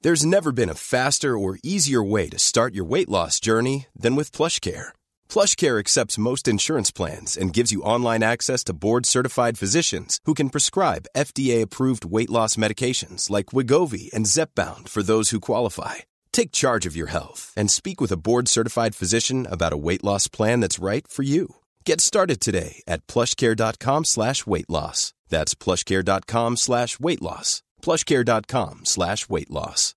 There's never been a faster or easier way to start your weight loss journey than with PlushCare. PlushCare accepts most insurance plans and gives you online access to board-certified physicians who can prescribe FDA-approved weight loss medications like Wegovy and Zepbound for those who qualify. Take charge of your health and speak with a board-certified physician about a weight loss plan that's right for you. Get started today at plushcare.com/weight loss. That's plushcare.com/weight loss. plushcare.com/weight loss.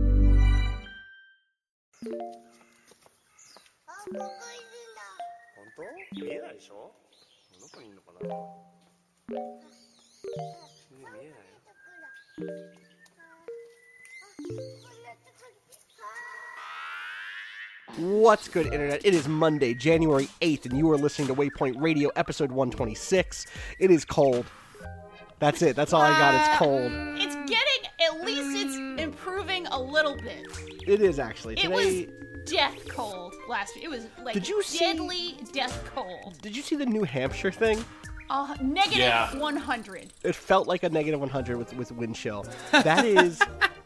What's good, Internet? It is Monday, January 8th, and you are listening to Waypoint Radio, episode 126. It is cold. That's it. That's all I got. It's cold. It's getting, at least it's improving a little bit. It is, actually. It was death cold last week. It was like deadly death cold. Did you see the New Hampshire thing? Negative 100. It felt like a negative 100 with wind chill. That is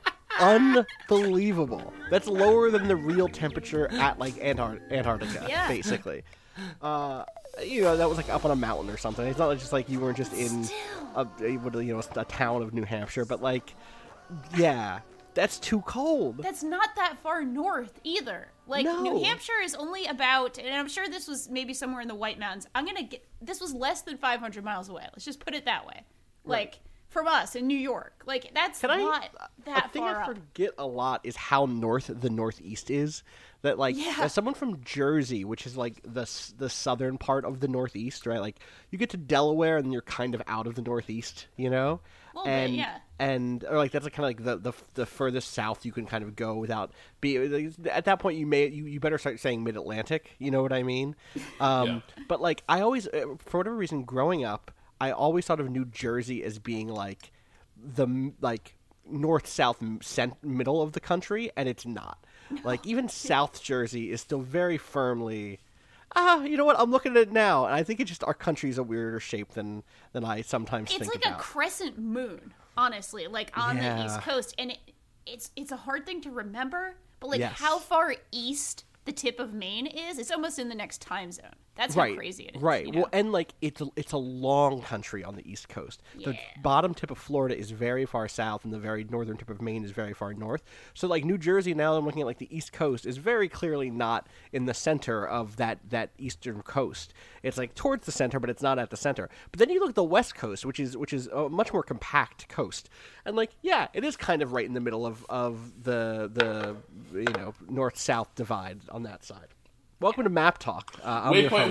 unbelievable. That's lower than the real temperature at like Antarctica, basically. That was like up on a mountain or something. It's not just like you weren't just in a town of New Hampshire, but like, yeah, that's too cold. That's not that far north either. Like, no. New Hampshire is only about, and I'm sure this was maybe somewhere in the White Mountains. This was less than 500 miles away. Let's just put it that way. Right. Like, from us in New York. Like, that's not that far up. The thing I forget a lot is how north the Northeast is. That, like, as someone from Jersey, which is, like, the southern part of the Northeast, right? Like, you get to Delaware and you're kind of out of the Northeast, you know? A little bit, yeah. Or, like, that's like, kind of like the furthest south you can kind of go without at that point, you better start saying Mid-Atlantic, you know what I mean? But, like, I always, for whatever reason, growing up, I always thought of New Jersey as being, like, the, like, north-south middle of the country, and it's not. No, like, even South Jersey is still very firmly, you know what, I'm looking at it now, and I think it's just our country's a weirder shape than I sometimes think about. It's like a crescent moon, honestly, like, on the East Coast, and it's a hard thing to remember, but, like, how far east the tip of Maine is, it's almost in the next time zone. That's how crazy it is. Right. You know? Well, and like it's a long country on the East Coast. Yeah. The bottom tip of Florida is very far south, and the very northern tip of Maine is very far north. So, like, New Jersey, now I'm looking at like the East Coast, is very clearly not in the center of that eastern coast. It's like towards the center, but it's not at the center. But then you look at the West Coast, which is a much more compact coast, and like it is kind of right in the middle of the north-south divide on that side. Welcome to Map Talk. Waypoint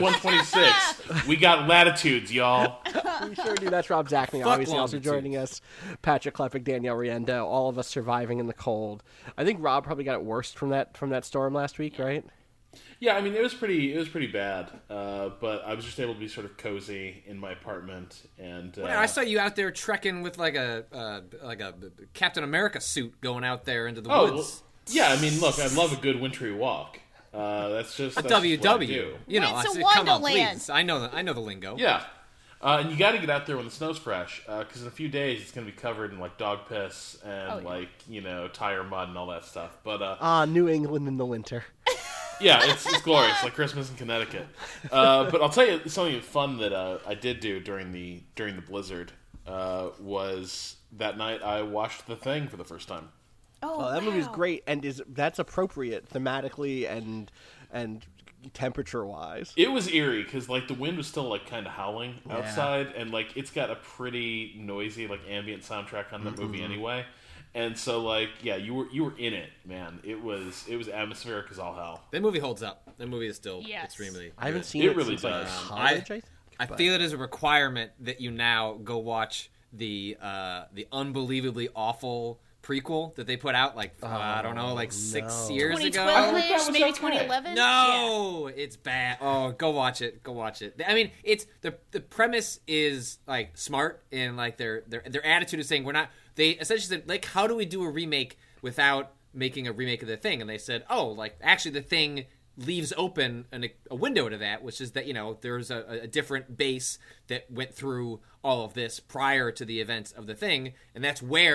126. We got latitudes, y'all. We sure do. That's Rob Zachney. Obviously, also joining us, Patrick Klepek, Danielle Rienda, all of us surviving in the cold. I think Rob probably got it worse from that storm last week, right? Yeah, I mean, it was pretty bad. But I was just able to be sort of cozy in my apartment, and I saw you out there trekking with like a Captain America suit going out there into the woods. Yeah, I mean, look, I love a good wintry walk. That's just WW. You know, come on, please. I know the lingo. Yeah, and you got to get out there when the snow's fresh, because in a few days it's going to be covered in like dog piss and tire mud and all that stuff. But New England in the winter. Yeah, it's glorious, like Christmas in Connecticut. But I'll tell you something fun that I did do during the blizzard was that night I watched The Thing for the first time. Oh, that movie's great, and that's appropriate thematically and temperature-wise. It was eerie because like the wind was still like kind of howling outside, and like it's got a pretty noisy like ambient soundtrack on the movie anyway. And so like you were in it, man. It was atmospheric as all hell. That movie holds up. That movie is still extremely. I haven't seen it really since does. College, I feel it is a requirement that you now go watch the unbelievably awful prequel that they put out I don't know, 6 years ago. 2012-ish, maybe 2011. No, it's bad. Oh, go watch it. I mean, it's the premise is like smart, and like their attitude is saying they essentially said, like, how do we do a remake without making a remake of The Thing? And they said, actually The Thing leaves open a window to that, which is that, there's a different base that went through all of this prior to the events of The Thing, and that's where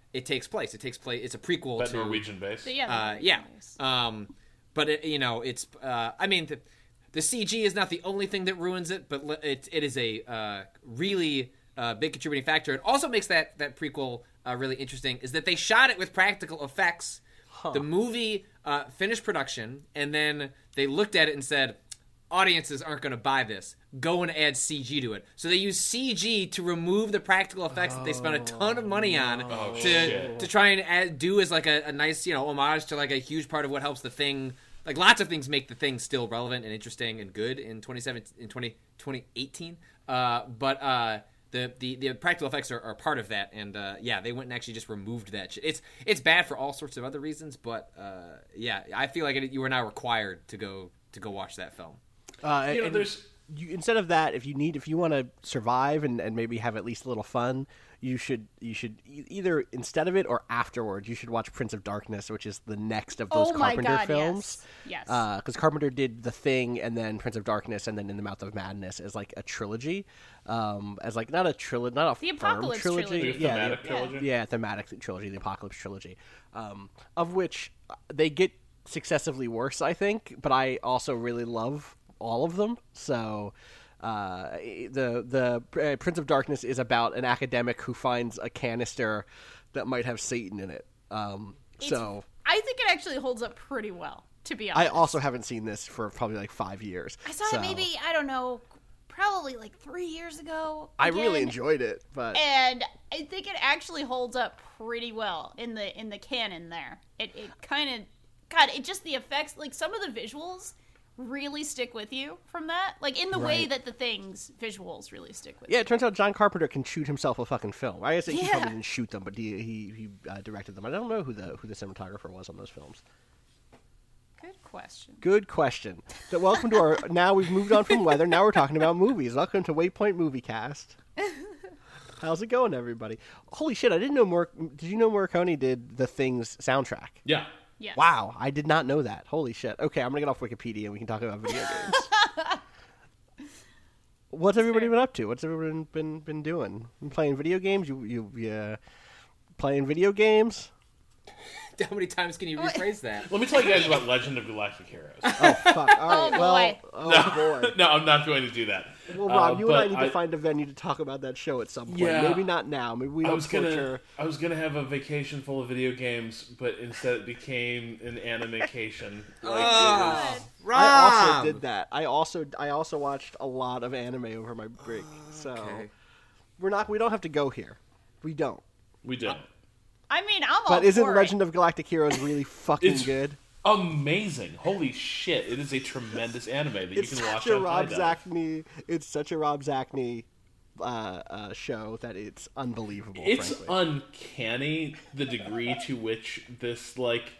it takes place. It's a prequel That to Norwegian base. So, yeah. But it's. I mean, the CG is not the only thing that ruins it, but it is a really big contributing factor. It also makes that prequel really interesting. Is that they shot it with practical effects. The movie finished production, and then they looked at it and said, audiences aren't going to buy this. Go and add CG to it. So they use CG to remove the practical effects that they spent a ton of money on to try and do as like a nice, homage to like a huge part of what helps the Thing. Like lots of things make the Thing still relevant and interesting and good in 2018. But the practical effects are part of that, and they went and actually just removed that shit. It's bad for all sorts of other reasons, but I feel like you are now required to go watch that film. Instead of that, if you want to survive and maybe have at least a little fun, you should either instead of it or afterwards you should watch Prince of Darkness, which is the next of those Carpenter films. Yes. Because Carpenter did The Thing and then Prince of Darkness and then In the Mouth of Madness as like a trilogy, as like not a trilogy, not a the firm Apocalypse trilogy. Thematic trilogy. Yeah, thematic trilogy, the Apocalypse trilogy, of which they get successively worse, I think, but I also really love all of them. So the Prince of Darkness is about an academic who finds a canister that might have Satan in it. I think it actually holds up pretty well, to be honest. I also haven't seen this for probably like 5 years. I saw it maybe, I don't know, probably like 3 years ago. I really enjoyed it, and I think it actually holds up pretty well in the canon there. It kind of, God, it just, the effects, like some of the visuals really stick with you from that, like in the way that the Thing's visuals really stick with you. Yeah, it turns out John Carpenter can shoot himself a fucking film. I guess he probably didn't shoot them, but he directed them. I don't know who the cinematographer was on those films. Good question. So welcome to our. Now we've moved on from weather. Now we're talking about movies. Welcome to Waypoint Movie Cast. How's it going, everybody? Holy shit! I didn't know Did you know Morricone did The Thing's soundtrack? Yeah. Yes. Wow, I did not know that. Holy shit. Okay, I'm going to get off Wikipedia and we can talk about video games. What's everybody been up to? What's everyone been doing? Been playing video games? You playing video games? How many times can you rephrase that? Let me tell you guys about Legend of Galactic Heroes. Oh, fuck. All right. Boy. No, I'm not going to do that. Well, Rob, you and I need to find a venue to talk about that show at some point. Yeah. Maybe not now. Maybe we don't I was gonna have a vacation full of video games, but instead it became an animation. I also did that. I also watched a lot of anime over my break. So we don't have to go here. We don't. We don't. I mean, I'm all But isn't for Legend of Galactic Heroes really fucking good? Amazing! Holy shit! It is a tremendous anime that you can watch on Rob Zachney. It's such a Rob Zachney show that it's unbelievable. It's frankly. uncanny the degree to which this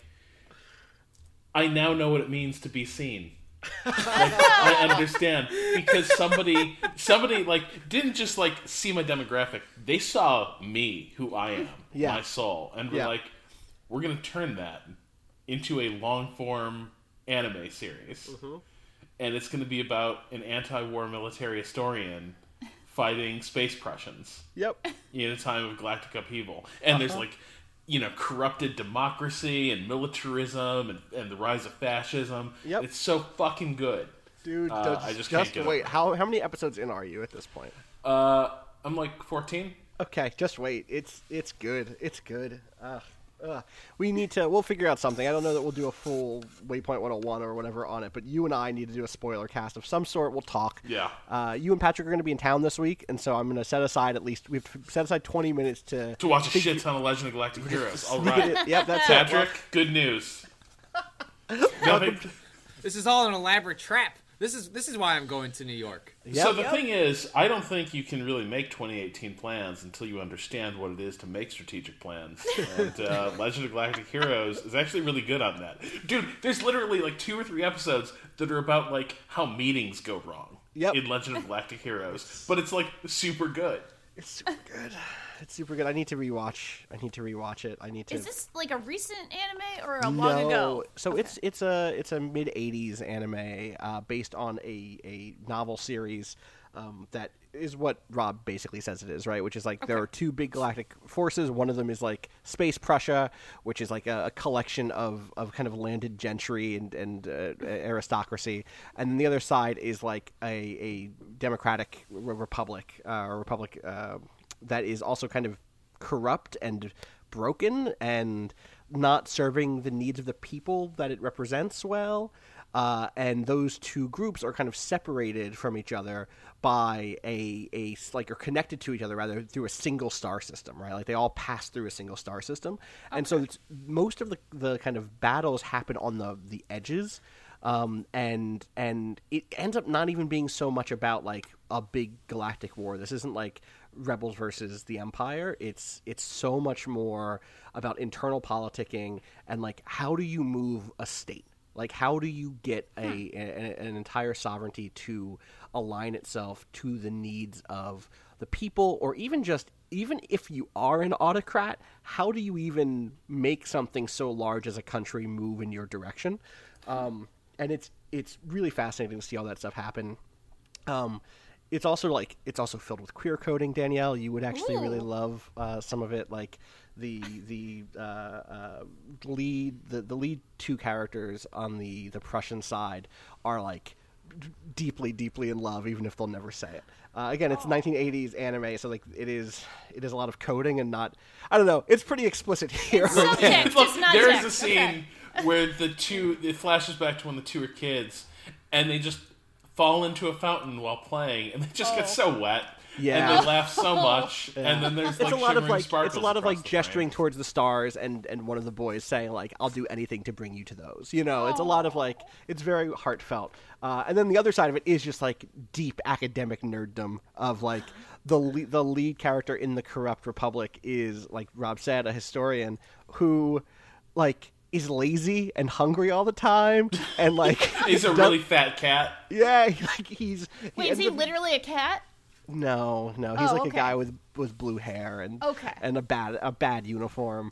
I now know what it means to be seen. I understand because somebody didn't just see my demographic. They saw me, who I am, my soul, and were like, we're gonna turn that into a long form anime series, and it's gonna be about an anti-war military historian fighting space Prussians. Yep. In a time of galactic upheaval, and there's corrupted democracy and militarism and the rise of fascism. Yep. It's so fucking good. Dude, I just can't get wait. it. How many episodes in are you at this point? I'm 14. Okay, just wait. It's good. It's good. We'll figure out something. I don't know that we'll do a full Waypoint 101 or whatever on it, but you and I need to do a spoiler cast of some sort. We'll talk. Yeah. You and Patrick are going to be in town this week, and so I'm going to set aside we have to set aside 20 minutes to watch a shit ton of Legend of Galactic Heroes. All right. Yep, that's Patrick, good news. This is all an elaborate trap. This is why I'm going to New York. So the thing is, I don't think you can really make 2018 plans until you understand what it is to make strategic plans. And Legend of Galactic Heroes is actually really good on that. Dude, there's literally 2 or 3 episodes that are about how meetings go wrong in Legend of Galactic Heroes. But it's super good. It's super good. It's super good. I need to rewatch it. Is this a recent anime or a long ago? So it's a mid-'80s anime based on a novel series that is what Rob basically says it is, right? Which is like there are two big galactic forces. One of them is like Space Prussia, which is like a collection of kind of landed gentry and aristocracy, and then the other side is like a democratic republic, that is also kind of corrupt and broken and not serving the needs of the people that it represents well. And those two groups are kind of separated from each other by are connected to each other rather through a single star system, right? Like they all pass through a single star system. And so most of the kind of battles happen on the edges. And it ends up not even being so much about like a big galactic war. This isn't like Rebels versus the Empire. It's so much more about internal politicking and like how do you move a state? Like, how do you get an entire sovereignty to align itself to the needs of the people, or even if you are an autocrat, how do you even make something so large as a country move in your direction? And it's really fascinating to see all that stuff happen. It's also filled with queer coding. Danielle, you would actually really love some of it. Like the lead two characters on the Prussian side are like deeply in love, even if they'll never say it. Again, it's 1980s anime, so like it is a lot of coding and not. I don't know. It's pretty explicit here. Look, there is a scene where it flashes back to when the two are kids, and they just fall into a fountain while playing, and they just get so wet. Yeah. And they laugh so much, and then there's like shimmering sparkles. It's a lot of like gesturing frame. towards the stars, and one of the boys saying like, "I'll do anything to bring you to those." You know, it's a lot of like, it's very heartfelt. And then the other side of it is just like deep academic nerddom of like the lead character in the corrupt republic is, like Rob said, a historian who like is lazy and hungry all the time, and like he's a really fat cat. Yeah, Wait, is he literally a cat? No, he's a guy with blue hair and a bad uniform.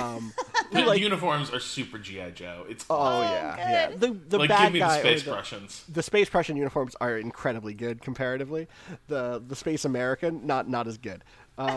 The uniforms are super G.I. Joe. It's yeah. The like, bad give me guy, the Space Prussians. The Space Prussian uniforms are incredibly good comparatively. The Space American not as good.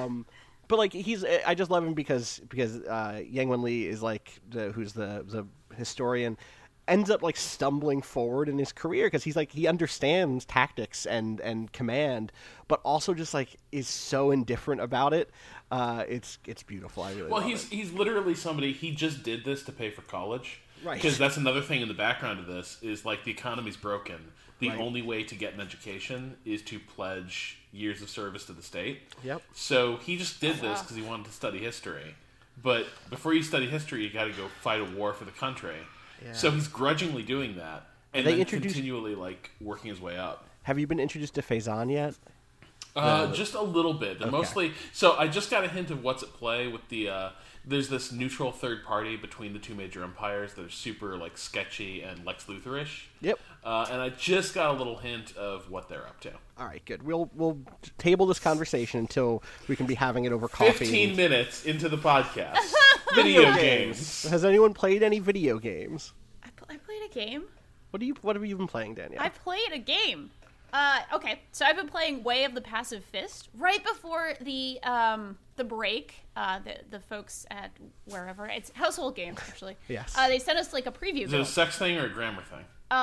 But like I just love him because Yang Wen Lee is like who's the historian, ends up like stumbling forward in his career because he's like he understands tactics and command, but also just like is so indifferent about it. It's beautiful. I really love it. He's literally somebody. He just did this to pay for college, right? Because that's another thing in the background of this is like the economy's broken. The only way to get an education is to pledge years of service to the state. Yep. So he just did this because he wanted to study history. But before you study history, you got to go fight a war for the country. Yeah. So he's grudgingly doing that, and then continually like working his way up. Have you been introduced to Faison yet? Just a little bit. They're mostly. So I just got a hint of what's at play with the. There's this neutral third party between the two major empires that are super like sketchy and Lex Luthor-ish. Yep. And I just got a little hint of what they're up to. All right, good. We'll table this conversation until we can be having it over coffee. 15 minutes into the podcast. Video games. Has anyone played any video games? I played a game. What have you been playing, Danielle? I played a game. Okay, so I've been playing Way of the Passive Fist right before the break. The folks at wherever, it's Household Games actually. Yes. They sent us like a preview. Is it a sex thing or a grammar thing?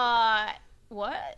What?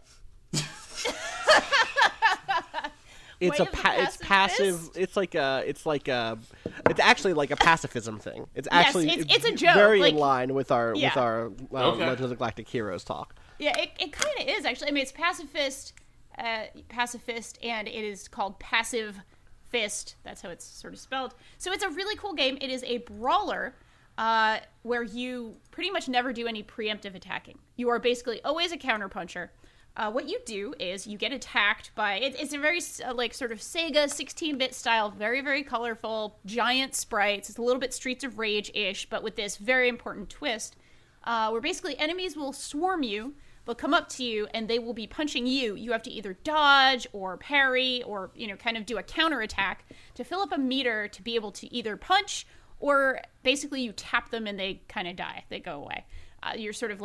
It's it's passive. Fist? It's actually like a pacifism thing. It's actually it's a joke. Very like, in line with our Legends of the Galactic Heroes talk. Yeah, it kind of is actually. I mean, it's pacifist, and it is called Passive Fist. That's how it's sort of spelled. So it's a really cool game. It is a brawler where you pretty much never do any preemptive attacking. You are basically always a counterpuncher. What you do is you get attacked by it's a very like sort of Sega 16-bit style, very very colorful, giant sprites. It's a little bit Streets of Rage-ish, but with this very important twist, where basically enemies will swarm you. They'll come up to you and they will be punching you. You have to either dodge or parry or kind of do a counterattack to fill up a meter to be able to either punch or basically you tap them and they kind of die. They go away. You're sort of like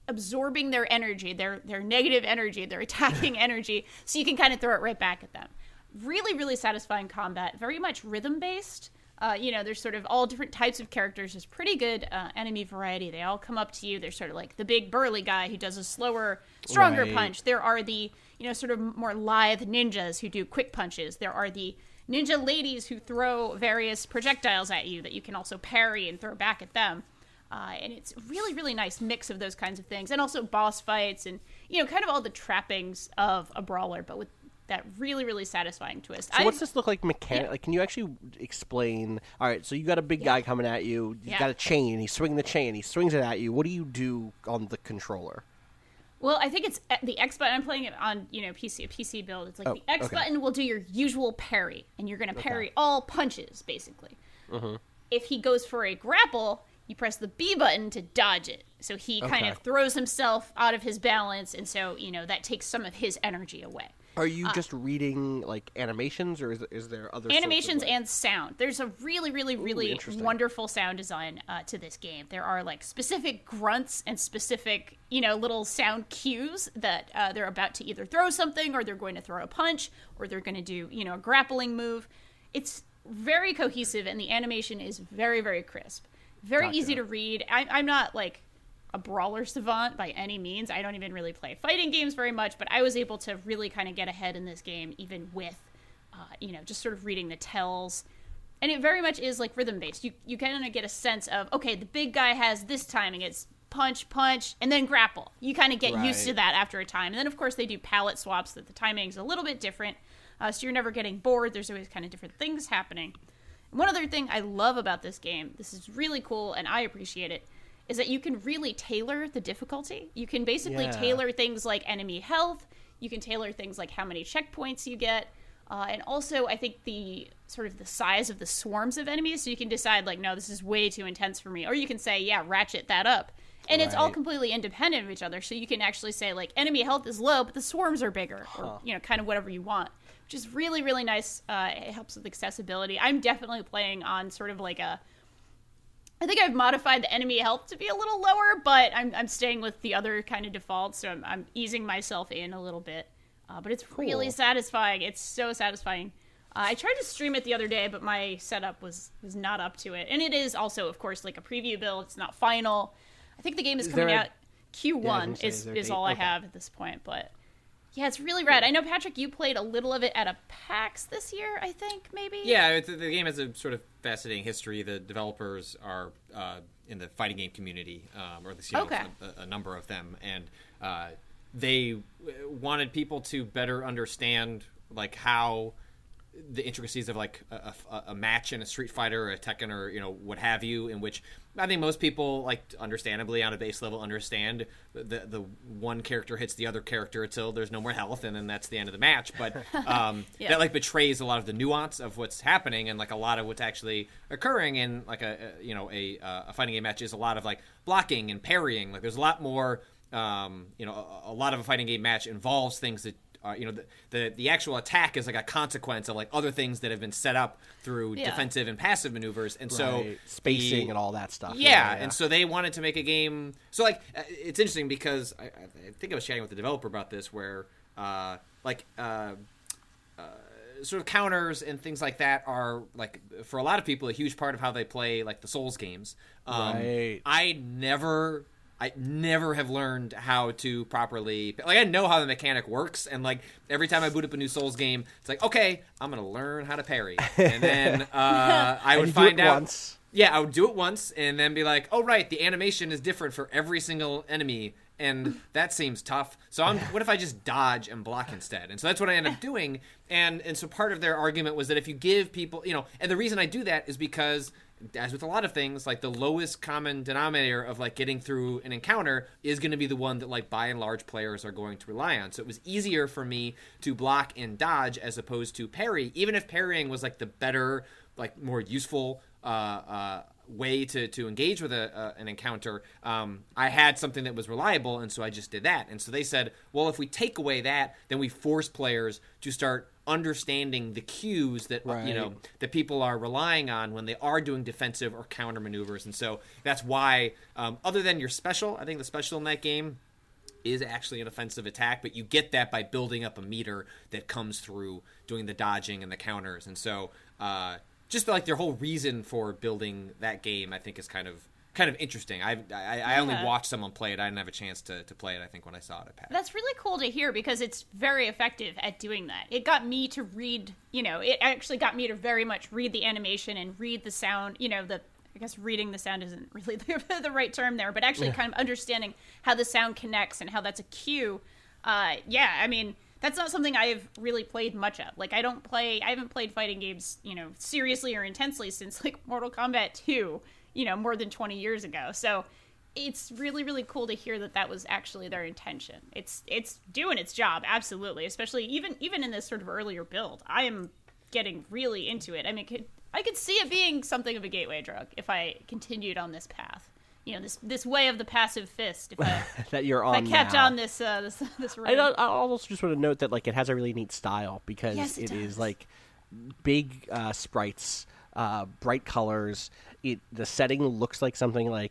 absorbing their energy, their negative energy, their attacking energy, so you can kind of throw it right back at them. Really, really satisfying combat, very much rhythm-based. There's sort of all different types of characters. There's pretty good enemy variety. They all come up to you. There's sort of like the big burly guy who does a slower, stronger punch. There are the, sort of more lithe ninjas who do quick punches. There are the ninja ladies who throw various projectiles at you that you can also parry and throw back at them. And it's a really, really nice mix of those kinds of things. And also boss fights and, kind of all the trappings of a brawler, but with that really, really satisfying twist. So what's this look like mechanically? Like, can you actually explain? All right, so you got a big guy coming at you. He's got a chain. He's swinging the chain. He swings it at you. What do you do on the controller? Well, I think it's the X button. I'm playing it on, PC, a PC build. It's like the X button will do your usual parry, and you're going to parry all punches, basically. Mm-hmm. If he goes for a grapple, you press the B button to dodge it. So he kind of throws himself out of his balance, and so, that takes some of his energy away. Are you just reading, like, animations, or is there other animations and sound? There's a really, really, really wonderful sound design to this game. There are, like, specific grunts and specific, little sound cues that they're about to either throw something, or they're going to throw a punch, or they're going to do, a grappling move. It's very cohesive, and the animation is very, very crisp. Very easy to read. I'm not, like, a brawler savant by any means. I don't even really play fighting games very much, but I was able to really kind of get ahead in this game, even with, just sort of reading the tells. And it very much is like rhythm based. You kind of get a sense of, okay, the big guy has this timing. It's punch, punch, and then grapple. You kind of get used to that after a time. And then, of course, they do palette swaps that the timing's a little bit different. So you're never getting bored. There's always kind of different things happening. And one other thing I love about this game, this is really cool, and I appreciate it, is that you can really tailor the difficulty. You can basically tailor things like enemy health. You can tailor things like how many checkpoints you get. And also, I think the sort of the size of the swarms of enemies. So you can decide, like, no, this is way too intense for me. Or you can say, yeah, ratchet that up. And it's all completely independent of each other. So you can actually say, like, enemy health is low, but the swarms are bigger. Or, kind of whatever you want. Which is really, really nice. It helps with accessibility. I'm definitely playing on sort of like I think I've modified the enemy health to be a little lower, but I'm staying with the other kind of default, so I'm easing myself in a little bit. But it's really satisfying. It's so satisfying. I tried to stream it the other day, but my setup was not up to it. And it is also, of course, like a preview build. It's not final. I think the game is coming out Q1 is all I have at this point, but... Yeah, it's really rad. I know, Patrick, you played a little of it at a PAX this year, I think, maybe? Yeah, the game has a sort of fascinating history. The developers are in the fighting game community, or at least a number of them, and they wanted people to better understand, like, how the intricacies of, like, a match in a Street Fighter or a Tekken or, what have you, in which I think most people, like, understandably on a base level understand the one character hits the other character until there's no more health, and then that's the end of the match. But that, like, betrays a lot of the nuance of what's happening, and, like, a lot of what's actually occurring in, like, a fighting game match is a lot of, like, blocking and parrying. Like, there's a lot more, a lot of a fighting game match involves things that the actual attack is like a consequence of, like, other things that have been set up through defensive and passive maneuvers, and so spacing and all that stuff. And so they wanted to make a game. So, like, it's interesting because I think I was chatting with the developer about this, where sort of counters and things like that are, like, for a lot of people, a huge part of how they play, like, the Souls games. I never have learned how to properly... Like, I know how the mechanic works, and, like, every time I boot up a new Souls game, it's like, okay, I'm going to learn how to parry. And then I would find out... Once. Yeah, I would do it once, and then be like, oh, right, the animation is different for every single enemy, and that seems tough. So what if I just dodge and block instead? And so that's what I end up doing, and so part of their argument was that if you give people... and the reason I do that is because... as with a lot of things, like, the lowest common denominator of, like, getting through an encounter is going to be the one that, like, by and large players are going to rely on. So it was easier for me to block and dodge as opposed to parry, even if parrying was, like, the better, like, more useful way to engage with an encounter, I had something that was reliable, and so I just did that. And so they said, well, if we take away that, then we force players to start understanding the cues that that people are relying on when they are doing defensive or counter maneuvers. And so that's why, other than your special, I think the special in that game is actually an offensive attack, but you get that by building up a meter that comes through doing the dodging and the counters. And so just like their whole reason for building that game, I think is kind of interesting. I only watched someone play it. I didn't have a chance to play it, I think, when I saw it at PAX. That's really cool to hear because it's very effective at doing that. It got me to read, it actually got me to very much read the animation and read the sound, I guess reading the sound isn't really the right term there, but actually kind of understanding how the sound connects and how that's a cue. I mean, that's not something I've really played much of. Like, I haven't played fighting games, seriously or intensely since, like, Mortal Kombat 2, more than 20 years ago. So it's really, really cool to hear that was actually their intention. It's doing its job, absolutely, especially even in this sort of earlier build. I am getting really into it. I mean, I could see it being something of a gateway drug if I continued on this path. This way of the passive fist. If I, that you're on. If I kept now. on this road. I also just want to note that like it has a really neat style because it is like big sprites, bright colors. The setting looks like something like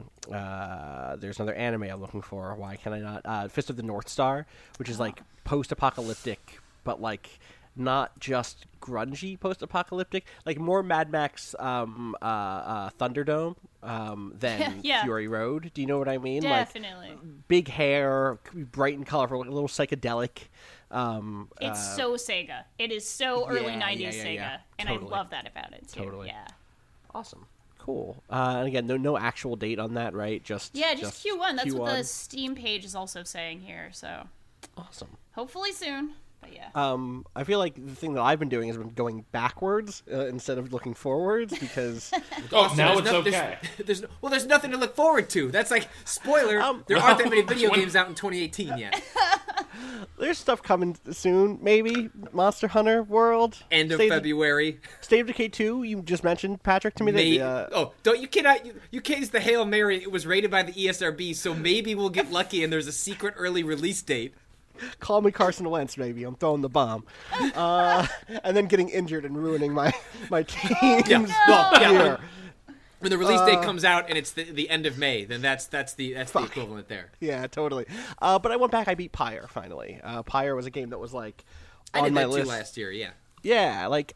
there's another anime I'm looking for. Why can I not? Fist of the North Star, which is like post-apocalyptic, but like not just grungy post-apocalyptic, like more Mad Max Thunderdome than Fury Road. Do you know what I mean? Definitely. Like, big hair, bright and colorful, like a little psychedelic. It's so Sega. It is so early 90s Sega. And totally. I love that about it, too. Totally. Yeah. Awesome. Cool. And again, no actual date on that, right? Just Q1. That's Q1. what the Steam page is also saying here, so. Awesome. Hopefully soon. But yeah. I feel like the thing that I've been doing is been going backwards instead of looking forwards because. Now it's okay. There's nothing to look forward to. That's like spoiler. There aren't that many video games out in 2018 yet. There's stuff coming soon, maybe Monster Hunter World. End of February. State of Decay 2. You just mentioned, Patrick, to me. You cannot. You can't use the Hail Mary. It was rated by the ESRB, so maybe we'll get lucky and there's a secret early release date. Call me Carson Wentz, maybe. I'm throwing the bomb. And then getting injured and ruining my team's year. When the release date comes out and it's the end of May, then that's the equivalent there. Yeah, totally. But I went back. I beat Pyre finally. Pyre was a game that was like on my list. I did that too last year. Yeah. Yeah, like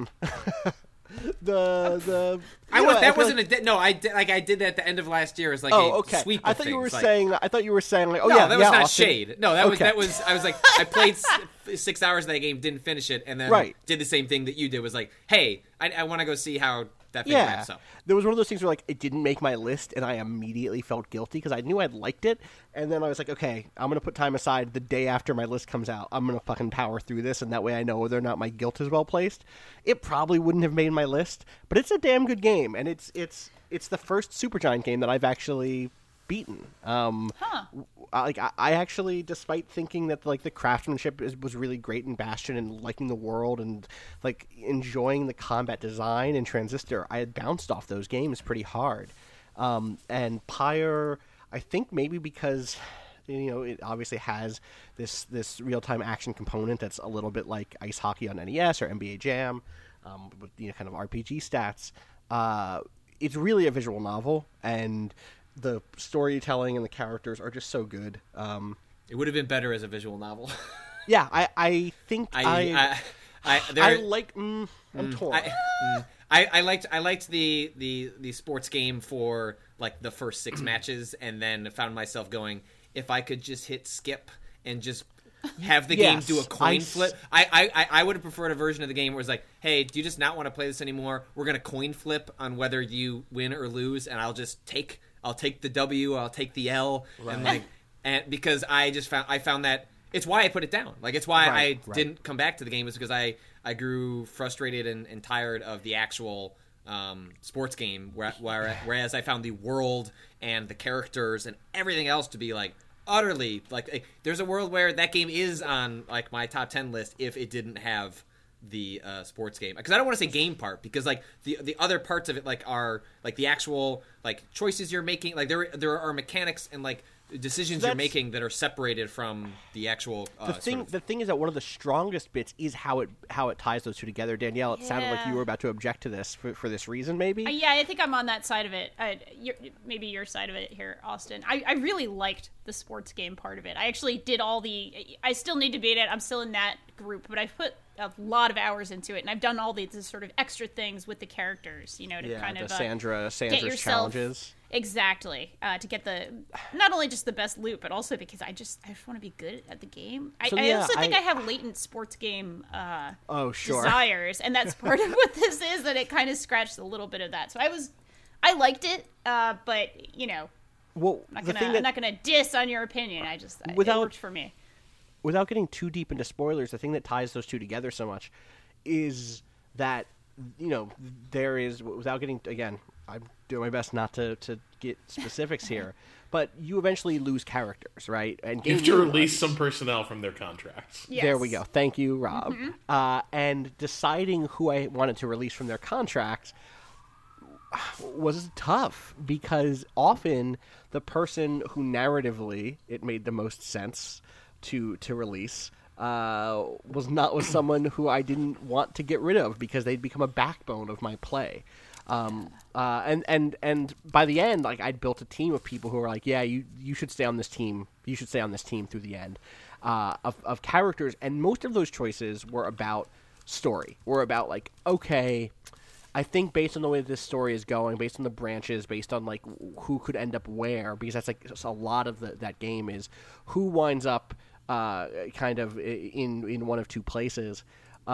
the. I did that at the end of last year as like a sweep. I thought you were saying like, that was not Austin. shade. No, that was I was like I played 6 hours of that game, didn't finish it, and then did the same thing that you did. Was like, hey, I want to go see how that thing wraps up. There was one of those things where like it didn't make my list, and I immediately felt guilty because I knew I'd liked it, and then I was like, okay, I'm gonna put time aside the day after my list comes out. I'm gonna fucking power through this, and that way I know whether or not my guilt is well placed. It probably wouldn't have made my list, but it's a damn good game, and it's the first Supergiant game that I've actually beaten. I actually, despite thinking that like the craftsmanship was really great in Bastion and liking the world and like enjoying the combat design in Transistor, I had bounced off those games pretty hard. And Pyre, I think maybe because it obviously has this real-time action component that's a little bit like ice hockey on NES or NBA Jam, with kind of RPG stats. It's really a visual novel, and the storytelling and the characters are just so good. It would have been better as a visual novel. Yeah, I think I'm torn. I liked the sports game for like the first 6 matches, and then found myself going, if I could just hit skip and just have the game do a coin flip. I would have preferred a version of the game where it's like, hey, do you just not want to play this anymore? We're gonna coin flip on whether you win or lose, and I'll take the W, I'll take the L, and because I found that it's why I put it down. Like it's why I didn't come back to the game, is because I grew frustrated and tired of the actual sports game, whereas I found the world and the characters and everything else to be like utterly like there's a world where that game is on like my top 10 list if it didn't have the sports game, because I don't want to say game part, because like the other parts of it like are like the actual like choices you're making, like there are mechanics and like decisions you're making that are separated from the actual the thing is that one of the strongest bits is how it ties those two together. Danielle, it sounded like you were about to object to this for this reason, maybe. Yeah, I think I'm on that side of it. Maybe your side of it here, Austin. I really liked the sports game part of it. I actually did I still need to beat it. I'm still in that group, but I've put a lot of hours into it, and I've done all these sort of extra things with the characters, to kind of Sandra's get yourself, challenges. Exactly, to get the not only just the best loot, but also because I just want to be good at the game. I also think I have latent sports game desires, and that's part of what this is. That it kind of scratched a little bit of that. So I liked it, but well, I'm not gonna diss on your opinion. It worked for me. Without getting too deep into spoilers, the thing that ties those two together so much is that, there is, without getting, again, I'm doing my best not to get specifics here, but you eventually lose characters, right? And you have to release some personnel from their contracts. Yes. There we go. Thank you, Rob. And deciding who I wanted to release from their contracts was tough, because often the person who narratively it made the most sense to release was someone who I didn't want to get rid of, because they'd become a backbone of my play. And by the end, like, I'd built a team of people who were like, yeah, you should stay on this team. You should stay on this team through the end, of characters. And most of those choices were about story. Were about like, okay, I think based on the way this story is going, based on the branches, based on like who could end up where, because that's like a lot of that game is who winds up kind of in one of two places.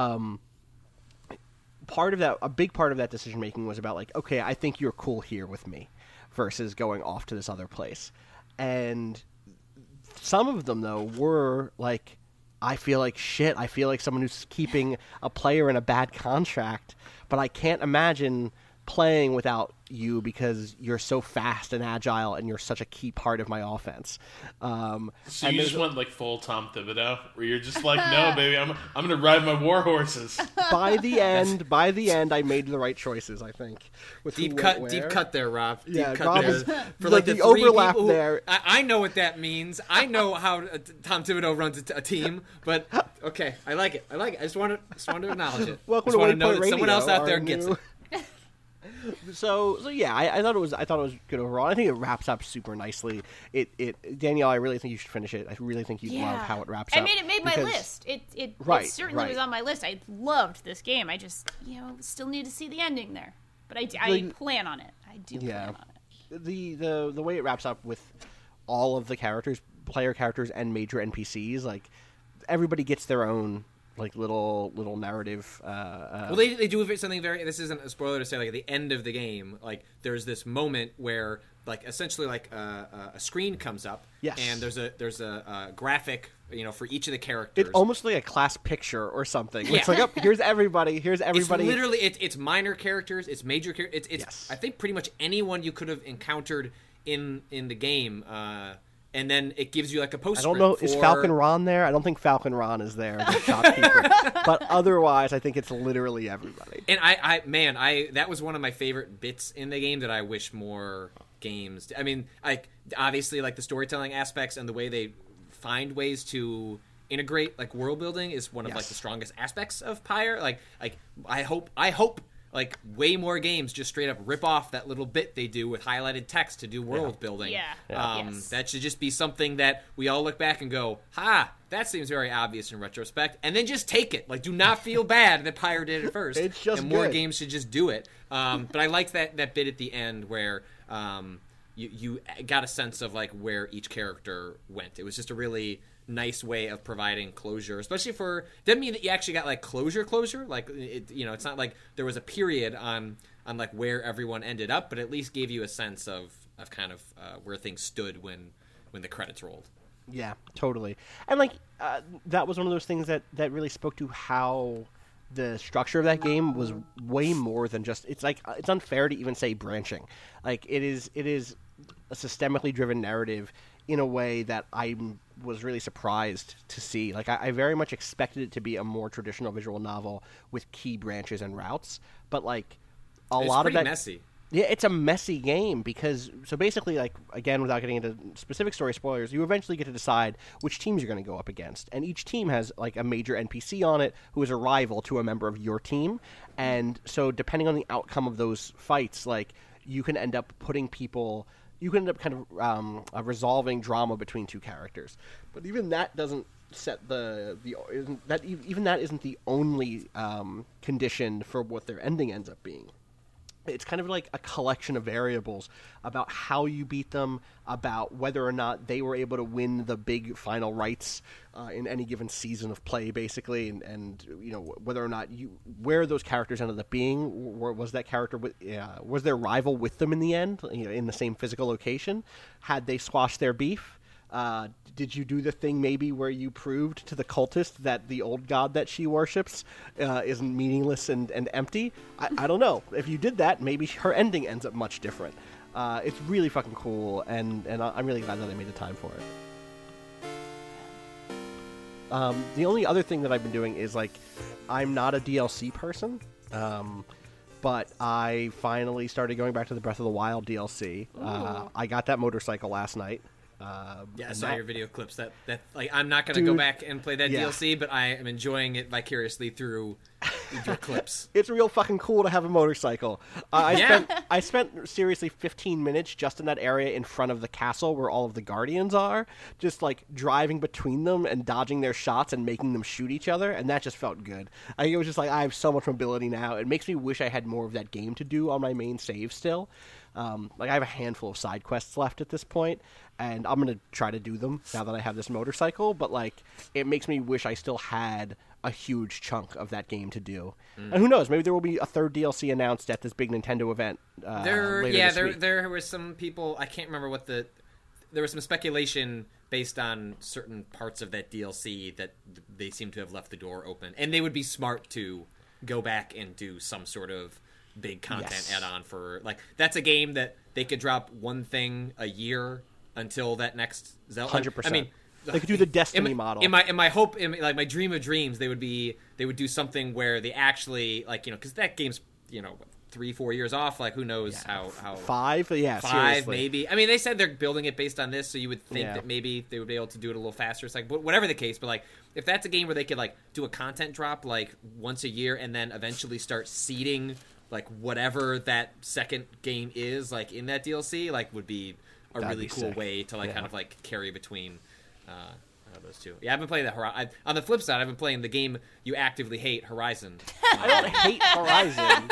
Part of that, a big part of that decision making was about like, okay, I think you're cool here with me, versus going off to this other place. And some of them though were like, I feel like shit. I feel like someone who's keeping a player in a bad contract, but I can't imagine playing without you because you're so fast and agile and you're such a key part of my offense. So you just went like full Tom Thibodeau, where you're just like, no, baby, I'm going to ride my war horses. By the end, I made the right choices, I think. With deep cut there, Rob. Deep cut Rob there. Is, for like the overlap there. I know what that means. I know how Tom Thibodeau runs a team, but okay, I like it. I just want to acknowledge it. Welcome to Waypoint know Radio, that someone else out there gets it. So yeah, I thought it was good overall. I think it wraps up super nicely. Danielle, I really think you should finish it. I really think you love how it wraps up. I mean, it made my list. It certainly was on my list. I loved this game. I just still need to see the ending there, but I plan on it. I do plan on it. The way it wraps up with all of the characters, player characters, and major NPCs, like everybody gets their own like little narrative. Well, they do something very. This isn't a spoiler to say. Like at the end of the game, like there's this moment where like essentially like a screen comes up. Yes. And there's a graphic, for each of the characters. It's almost like a class picture or something. Yeah. It's like, oh, here's everybody. It's literally it's minor characters. It's major characters. It's yes. I think pretty much anyone you could have encountered in the game. And then it gives you like a postscript. I don't know, is Falcon Ron there? I don't think Falcon Ron is there, the shopkeeper. But otherwise, I think it's literally everybody. And that was one of my favorite bits in the game that I wish more games. I mean, like obviously, like the storytelling aspects and the way they find ways to integrate like world building is one of like the strongest aspects of Pyre. Like I hope. Like way more games just straight up rip off that little bit they do with highlighted text to do world building. Yes. That should just be something that we all look back and go, "Ha, that seems very obvious in retrospect," and then just take it. Like, do not feel bad that Pyre did it first. It's just and more good. games should just do it. But I liked that bit at the end where you got a sense of like where each character went. It was just a really nice way of providing closure, especially for doesn't mean that you actually got like closure like it's not like there was a period on like where everyone ended up, but at least gave you a sense of kind of where things stood when the credits rolled. Yeah, totally. And like that was one of those things that really spoke to how the structure of that game was way more than just it's unfair to even say branching. Like it is a systemically driven narrative in a way that I was really surprised to see. Like, I very much expected it to be a more traditional visual novel with key branches and routes, but like a lot of that messy. Yeah, it's a messy game because, so basically, like, again, without getting into specific story spoilers, you eventually get to decide which teams you're going to go up against. And each team has, like, a major NPC on it who is a rival to a member of your team. And so depending on the outcome of those fights, like, you can end up putting people... You can end up kind of resolving drama between two characters. But even that doesn't set even that isn't the only condition for what their ending ends up being. It's kind of like a collection of variables about how you beat them, about whether or not they were able to win the big final rights in any given season of play, basically, and you know, whether or not where those characters ended up being. Was that character was their rival with them in the end, you know, in the same physical location? Had they squashed their beef? Did you do the thing maybe where you proved to the cultist that the old god that she worships is meaningless and empty? I don't know. If you did that, maybe her ending ends up much different. It's really fucking cool, and I'm really glad that I made the time for it. The only other thing that I've been doing is, like, I'm not a DLC person, but I finally started going back to the Breath of the Wild DLC. I got that motorcycle last night. I saw your video clips. That like, I'm not gonna go back and play that DLC, but I am enjoying it vicariously through your clips. It's real fucking cool to have a motorcycle. I spent seriously 15 minutes just in that area in front of the castle where all of the guardians are, just like driving between them and dodging their shots and making them shoot each other, and that just felt good. It was just like, I have so much mobility now. It makes me wish I had more of that game to do on my main save still. Like, I have a handful of side quests left at this point, and I'm going to try to do them now that I have this motorcycle, but, like, it makes me wish I still had a huge chunk of that game to do. And who knows, maybe there will be a third DLC announced at this big Nintendo event later this week. There was some people, I can't remember there was some speculation based on certain parts of that DLC that they seem to have left the door open, and they would be smart to go back and do some sort of big content add-on for, like, that's a game that they could drop one thing a year until that next Zelda. 100%. I mean, they could do the Destiny model. In my hope, like my dream of dreams, they would do something where they actually, like, you know, because that game's, you know, 3-4 years off. Like, who knows how 5? Yeah, 5 seriously. maybe. I mean, they said they're building it based on this, so you would think that maybe they would be able to do it a little faster. It's like, whatever the case, but like, if that's a game where they could, like, do a content drop like once a year and then eventually start seeding, like, whatever that second game is, like, in that DLC, like, would be a really cool way to, like, kind of, like, carry between those two. Yeah, I've been playing that. On the flip side, I've been playing the game you actively hate, Horizon. I don't hate Horizon.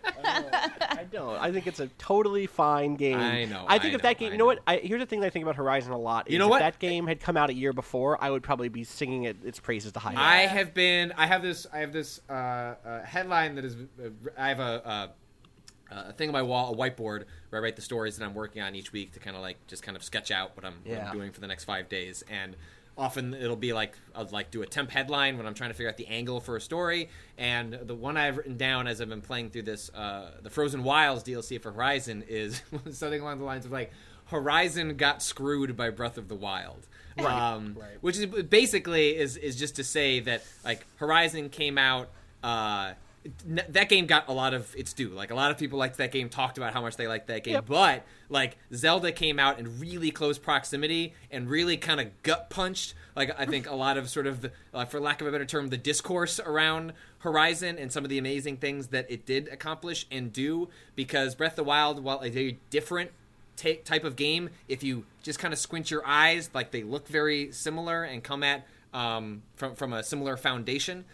I don't. I think it's a totally fine game. I think if that game... You know what? Here's the thing that I think about Horizon a lot. You know what? If that game had come out a year before, I would probably be singing its praises to high notes. I have this headline that is... I have a thing on my wall, a whiteboard, where I write the stories that I'm working on each week to kind of, like, just kind of sketch out what I'm doing for the next 5 days. And often it'll be like, I'll, like, do a temp headline when I'm trying to figure out the angle for a story. And the one I've written down as I've been playing through this, the Frozen Wilds DLC for Horizon, is something along the lines of, like, Horizon got screwed by Breath of the Wild. Right. Which is basically is just to say that, like, Horizon came out... that game got a lot of its due. Like, a lot of people liked that game, talked about how much they liked that game. Yep. But, like, Zelda came out in really close proximity and really kind of gut punched, like, I think a lot of sort of, for lack of a better term, the discourse around Horizon and some of the amazing things that it did accomplish and do. Because Breath of the Wild, while a very different type of game, if you just kind of squint your eyes, like, they look very similar and come at from a similar foundation.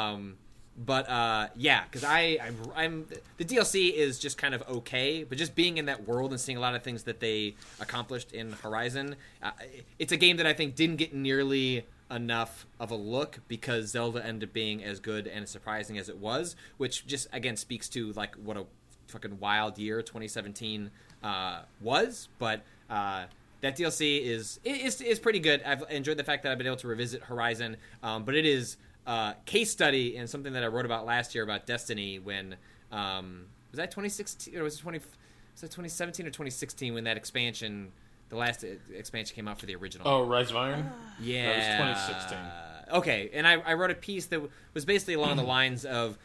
But because I'm the DLC is just kind of okay, but just being in that world and seeing a lot of things that they accomplished in Horizon, it's a game that I think didn't get nearly enough of a look because Zelda ended up being as good and as surprising as it was, which just again speaks to, like, what a fucking wild year 2017 was. But that DLC is pretty good. I've enjoyed the fact that I've been able to revisit Horizon, but it is. Case study and something that I wrote about last year about Destiny when was that 2016 or was it 2017 or 2016 when that expansion the last expansion came out for the original. Oh, Rise of Iron? Yeah. That was 2016. Okay, and I wrote a piece that was basically along the lines of,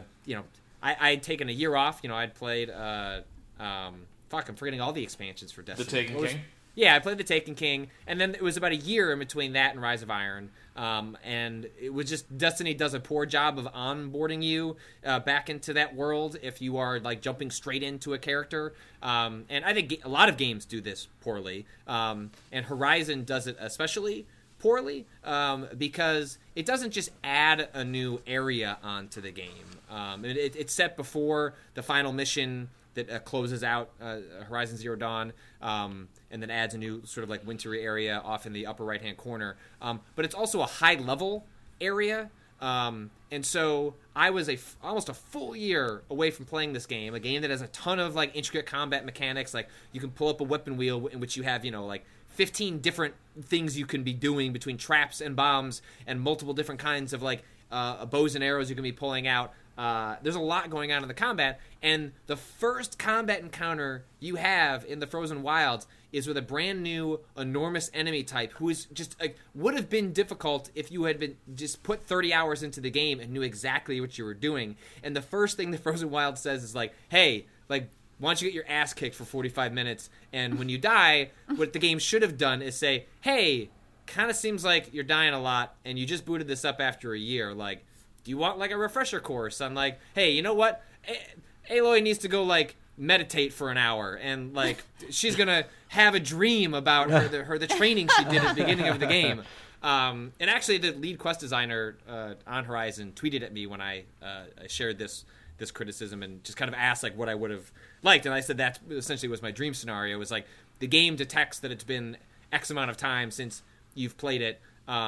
I had taken a year off. I'd played, I'm forgetting all the expansions for Destiny. The Taken King? Yeah, I played The Taken King, and then it was about a year in between that and Rise of Iron. And it was just, Destiny does a poor job of onboarding you back into that world if you are, like, jumping straight into a character. And I think a lot of games do this poorly. And Horizon does it especially poorly because it doesn't just add a new area onto the game. It's set before the final mission that closes out Horizon Zero Dawn, and then adds a new sort of like wintry area off in the upper right-hand corner. But it's also a high-level area, and so I was almost a full year away from playing this game, a game that has a ton of like intricate combat mechanics. Like you can pull up a weapon wheel in which you have, like 15 different things you can be doing between traps and bombs and multiple different kinds of like bows and arrows you can be pulling out. There's a lot going on in the combat, and the first combat encounter you have in the Frozen Wilds is with a brand new enormous enemy type who is just would have been difficult if you had been just put 30 hours into the game and knew exactly what you were doing. And the first thing the Frozen Wilds says is like, hey, like, why don't you get your ass kicked for 45 minutes, and when you die, what the game should have done is say, hey, kind of seems like you're dying a lot, and you just booted this up after a year, like, do you want like a refresher course on like, hey, you know what? Aloy needs to go like meditate for an hour, and like she's gonna have a dream about the training she did at the beginning of the game. And actually, the lead quest designer on Horizon tweeted at me when I shared this criticism and just kind of asked like what I would have liked, and I said that essentially was my dream scenario. It was like the game detects that it's been X amount of time since you've played it.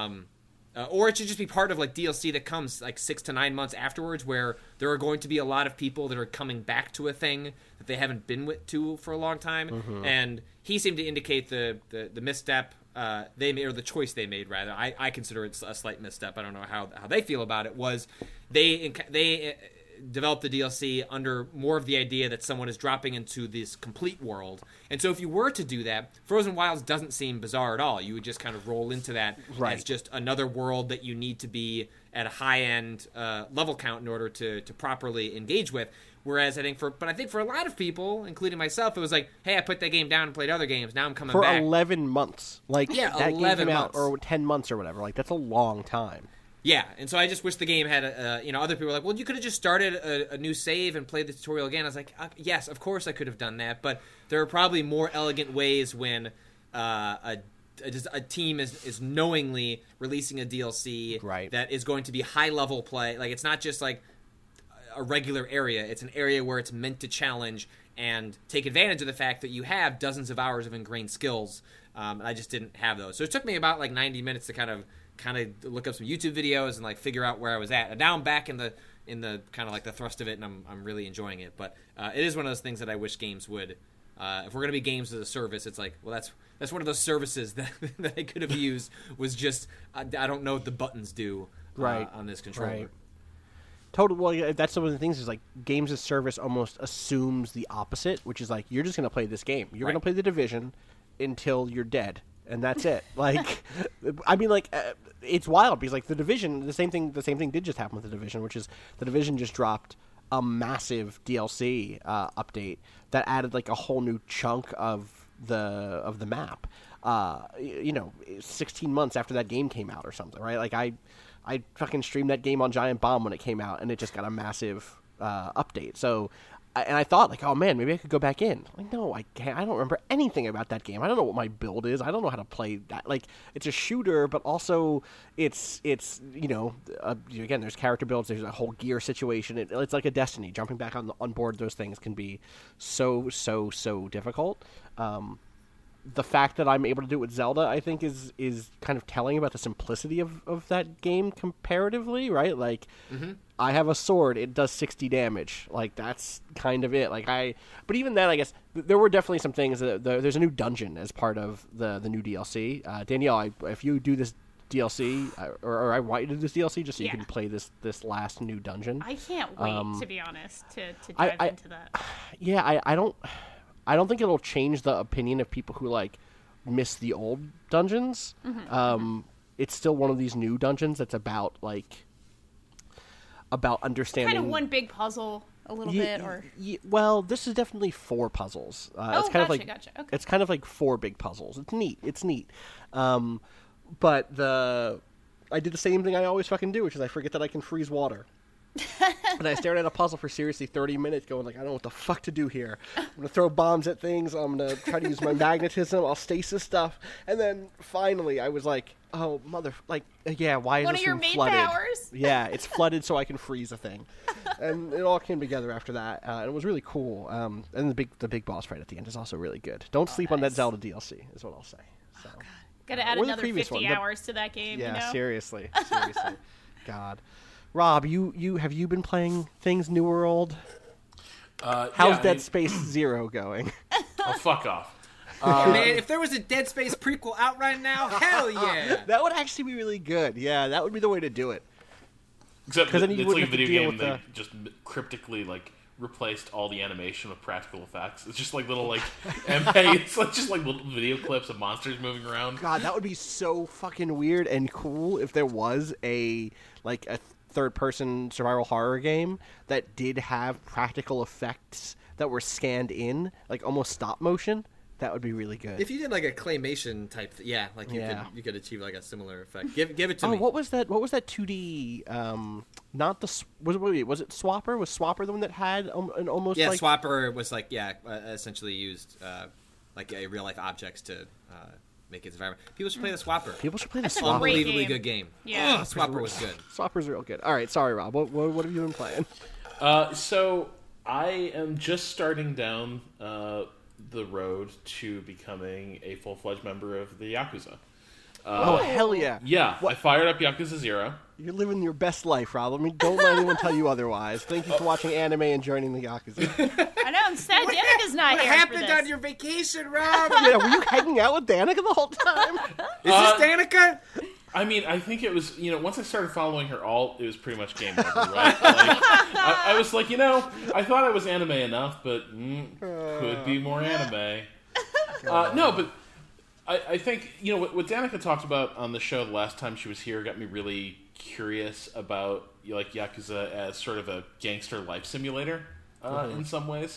Or it should just be part of like DLC that comes like 6 to 9 months afterwards, where there are going to be a lot of people that are coming back to a thing that they haven't been to for a long time. Mm-hmm. And he seemed to indicate the misstep they made, or the choice they made rather. I consider it a slight misstep. I don't know how they feel about it. Was they developed the DLC under more of the idea that someone is dropping into this complete world. And so if you were to do that, Frozen Wilds doesn't seem bizarre at all. You would just kind of roll into that as just another world that you need to be at a high-end level count in order to properly engage with. Whereas I think for a lot of people, including myself, it was like, hey, I put that game down and played other games. Now I'm coming back. For 11 months. Like, yeah, that 11 game came months. out, or 10 months or whatever. Like, that's a long time. Yeah, and so I just wish the game had, other people were like, well, you could have just started a new save and played the tutorial again. I was like, yes, of course I could have done that, but there are probably more elegant ways when a team is knowingly releasing a DLC that is going to be high-level play. Like, it's not just like a regular area. It's an area where it's meant to challenge and take advantage of the fact that you have dozens of hours of ingrained skills. And I just didn't have those. So it took me about like 90 minutes to kind of look up some YouTube videos and like figure out where I was at. And now I'm back in the kind of like the thrust of it, and I'm really enjoying it. But it is one of those things that I wish games would. If we're gonna be games as a service, it's like, well, that's one of those services that I could have used. Was just I don't know what the buttons do on this controller. Right. Totally. Well, yeah, that's one of the things is like games as service almost assumes the opposite, which is like you're just gonna play this game. You're gonna play the Division until you're dead. And that's it. Like, I mean, like, it's wild because, like, the Division, the same thing did just happen with the Division, which is the Division just dropped a massive DLC update that added like a whole new chunk of the map. 16 months after that game came out or something, right? Like, I fucking streamed that game on Giant Bomb when it came out, and it just got a massive update. So. And I thought, like, oh, man, maybe I could go back in. Like, no, I can't. I don't remember anything about that game. I don't know what my build is. I don't know how to play that. Like, it's a shooter, but also it's again, there's character builds. There's a whole gear situation. It's like a Destiny. Jumping back on board those things can be so difficult. The fact that I'm able to do it with Zelda, I think, is kind of telling about the simplicity of that game comparatively, right? Like, I have a sword, it does 60 damage. Like, that's kind of it. But even then, I guess, there were definitely some things. There's a new dungeon as part of the new DLC. Danielle, if you do this DLC, or I want you to do this DLC just so you can play this last new dungeon. I can't wait, to be honest, to dive into that. Yeah, I don't think it'll change the opinion of people who like miss the old dungeons. It's still one of these new dungeons that's about understanding kind of one big puzzle a little bit, or well, this is definitely 4 puzzles. It's kind of like gotcha. Okay. It's kind of like 4 big puzzles. It's neat. But I did the same thing I always fucking do, which is I forget that I can freeze water. And I stared at a puzzle for seriously 30 minutes going like, I don't know what the fuck to do here. I'm going to throw bombs at things. I'm going to try to use my magnetism. I'll stasis stuff. And then finally I was like, oh, why is one this of your room main flooded? powers? Yeah, it's flooded so I can freeze a thing. And it all came together after that. And it was really cool. And the big boss fight at the end is also really good. Don't sleep on that Zelda DLC is what I'll say. So. Oh, God. Got to add another 50 hours to that game, Yeah, you know? seriously. God. Rob, have you been playing things new or old? How's Dead Space 0 going? Oh, fuck off. Man, if there was a Dead Space prequel out right now, hell yeah. That would actually be really good. Yeah, that would be the way to do it. Except then you it's wouldn't like a have to video deal game with that just cryptically replaced all the animation with practical effects. It's just like little it's just like little video clips of monsters moving around. God, that would be so fucking weird and cool if there was a third-person survival horror game that did have practical effects that were scanned in, like almost stop motion. That would be really good. If you did like a claymation type, you could achieve like a similar effect. Give it to me. What was that 2D? Not the was it Swapper? Was Swapper the one that had an almost Swapper was essentially used like real life objects to make its environment. People should play the Swapper. That's Swapper. a great Unbelievably game. good game. Yeah. Swapper was good. Swapper's real good. All right, sorry, Rob. What have you been playing? So I am just starting down the road to becoming a full-fledged member of the Yakuza. Oh, hell yeah. Yeah, I fired up Yakuza 0. You're living your best life, Rob. Don't let anyone tell you otherwise. Thank you for watching anime and joining the Yakuza. I know, I'm sad Danica's not What here happened for this. on your vacation, Rob? Yeah, were you hanging out with Danica the whole time? Is this Danica? I mean, I think it was, once I started following her alt, it was pretty much game over, right? I was like, I thought I was anime enough, but could be more anime. No, but I think, what Danica talked about on the show the last time she was here got me really curious about, Yakuza as sort of a gangster life simulator in some ways.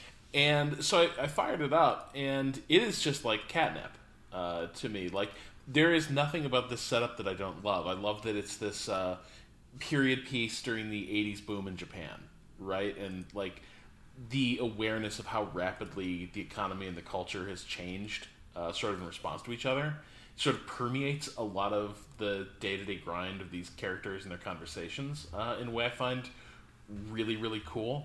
And so I fired it up, and it is just like catnip to me. There is nothing about this setup that I don't love. I love that it's this period piece during the 80s boom in Japan, right? And, the awareness of how rapidly the economy and the culture has changed sort of in response to each other sort of permeates a lot of the day-to-day grind of these characters and their conversations in a way I find really, really cool.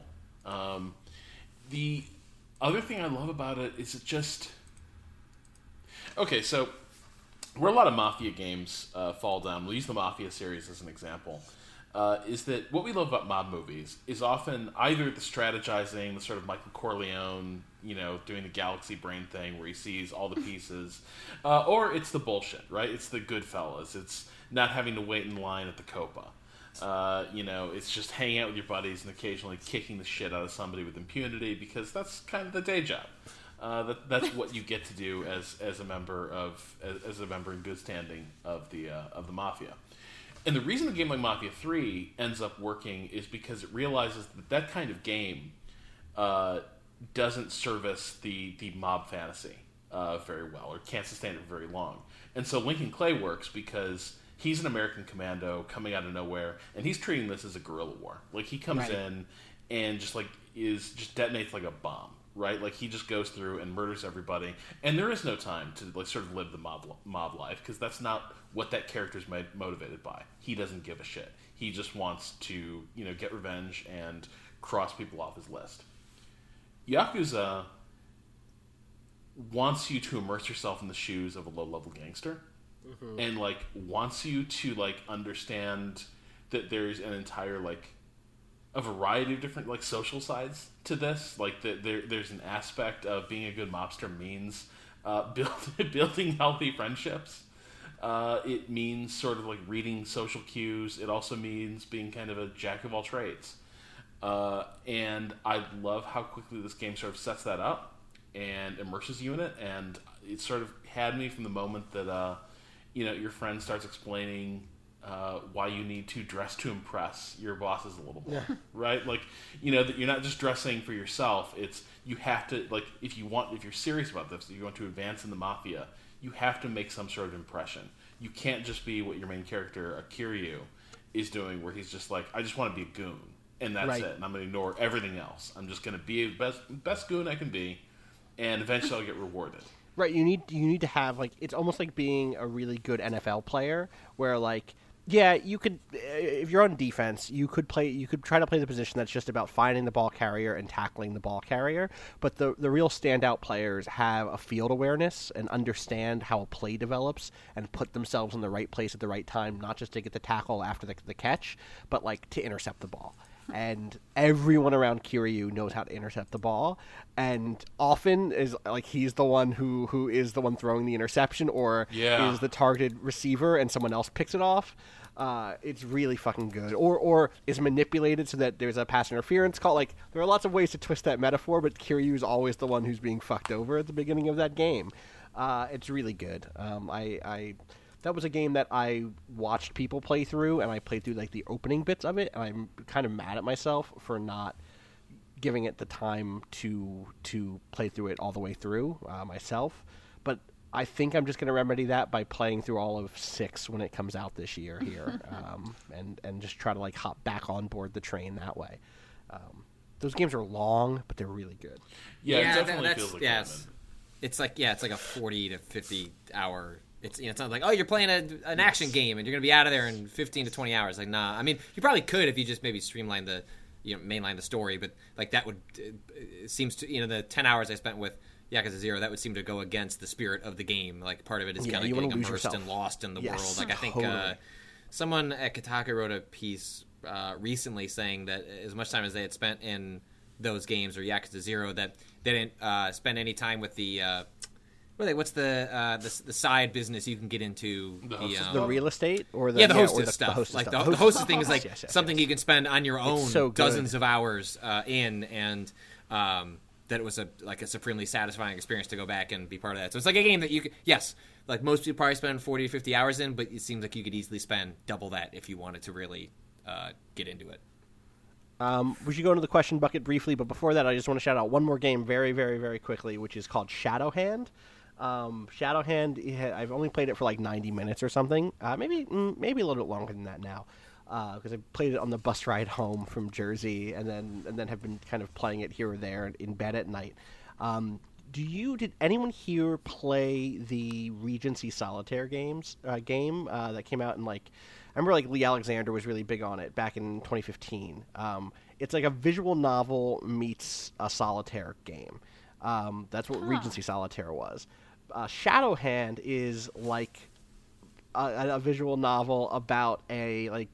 The other thing I love about it is it just... Okay, so... where a lot of Mafia games fall down, we'll use the Mafia series as an example, is that what we love about mob movies is often either the strategizing, the sort of Michael Corleone, doing the galaxy brain thing where he sees all the pieces, or it's the bullshit, right? It's the Goodfellas. It's not having to wait in line at the Copa. It's just hanging out with your buddies and occasionally kicking the shit out of somebody with impunity because that's kind of the day job. That's what you get to do as a member in good standing of the Mafia. And the reason a game like Mafia 3 ends up working is because it realizes that kind of game doesn't service the mob fantasy very well, or can't sustain it very long. And so Lincoln Clay works because he's an American commando coming out of nowhere, and he's treating this as a guerrilla war. He comes in and just detonates like a bomb. Right, he just goes through and murders everybody, and there is no time to sort of live the mob life because that's not what that character's motivated by. He doesn't give a shit. He just wants to get revenge and cross people off his list. Yakuza wants you to immerse yourself in the shoes of a low-level gangster, and wants you to understand that there's an entire a variety of different social sides to this. There's an aspect of being a good mobster means building healthy friendships. It means sort of reading social cues. It also means being kind of a jack of all trades. And I love how quickly this game sort of sets that up and immerses you in it, and it sort of had me from the moment that your friend starts explaining why you need to dress to impress your bosses a little bit, right? Like, that you're not just dressing for yourself. It's you have to, like, if you're serious about this, if you want to advance in the Mafia, you have to make some sort of impression. You can't just be what your main character Kiryu is doing, where he's just like, I just want to be a goon, and that's it, and I'm going to ignore everything else. I'm just going to be the best goon I can be, and eventually I'll get rewarded. Right, you need to have, like, it's almost like being a really good NFL player, where, like, yeah, you could, if you're on defense, you could try to play the position that's just about finding the ball carrier and tackling the ball carrier, but the real standout players have a field awareness and understand how a play develops and put themselves in the right place at the right time, not just to get the tackle after the catch, but, like, to intercept the ball. And everyone around Kiryu knows how to intercept the ball, and often is like he's the one who is the one throwing the interception, or is the targeted receiver, and someone else picks it off. It's really fucking good, or is manipulated so that there's a pass interference call. Like, there are lots of ways to twist that metaphor, but Kiryu is always the one who's being fucked over at the beginning of that game. It's really good. That was a game that I watched people play through, and I played through, like, the opening bits of it, and I'm kind of mad at myself for not giving it the time to play through it all the way through myself. But I think I'm just going to remedy that by playing through all of 6 when it comes out this year here, and just try to, like, hop back on board the train that way. Those games are long, but they're really good. Yeah, it definitely feels like yes. It's like a 40 to 50 hour. It's it's not like, oh, you're playing an action game and you're gonna be out of there in 15 to 20 hours. Like, nah. I mean, you probably could if you just maybe streamline the mainline the story, but like that would it seems to the 10 hours I spent with Yakuza 0, that would seem to go against the spirit of the game. Like, part of it is kind of getting immersed and lost in the world. Like, I think someone at Kotaku wrote a piece recently saying that as much time as they had spent in those games or Yakuza 0, that they didn't spend any time with the what's the side business you can get into? The real estate, or the hostess stuff. The hostess thing is like something you can spend on your own dozens of hours in, and that it was a supremely satisfying experience to go back and be part of that. So it's like a game that you could, like most people probably spend 40 or 50 hours in, but it seems like you could easily spend double that if you wanted to really get into it. We should go into the question bucket briefly, but before that, I just want to shout out one more game very, very, very quickly, which is called Shadowhand. Shadowhand, I've only played it for like 90 minutes or something. Maybe a little bit longer than that now, because I played it on the bus ride home from Jersey, and then have been kind of playing it here or there in bed at night. Did anyone here play the Regency Solitaire game that came out in, like, I remember, like, Lee Alexander was really big on it back in 2015. It's like a visual novel meets a solitaire game. That's what Regency Solitaire was. Shadowhand is like a visual novel about an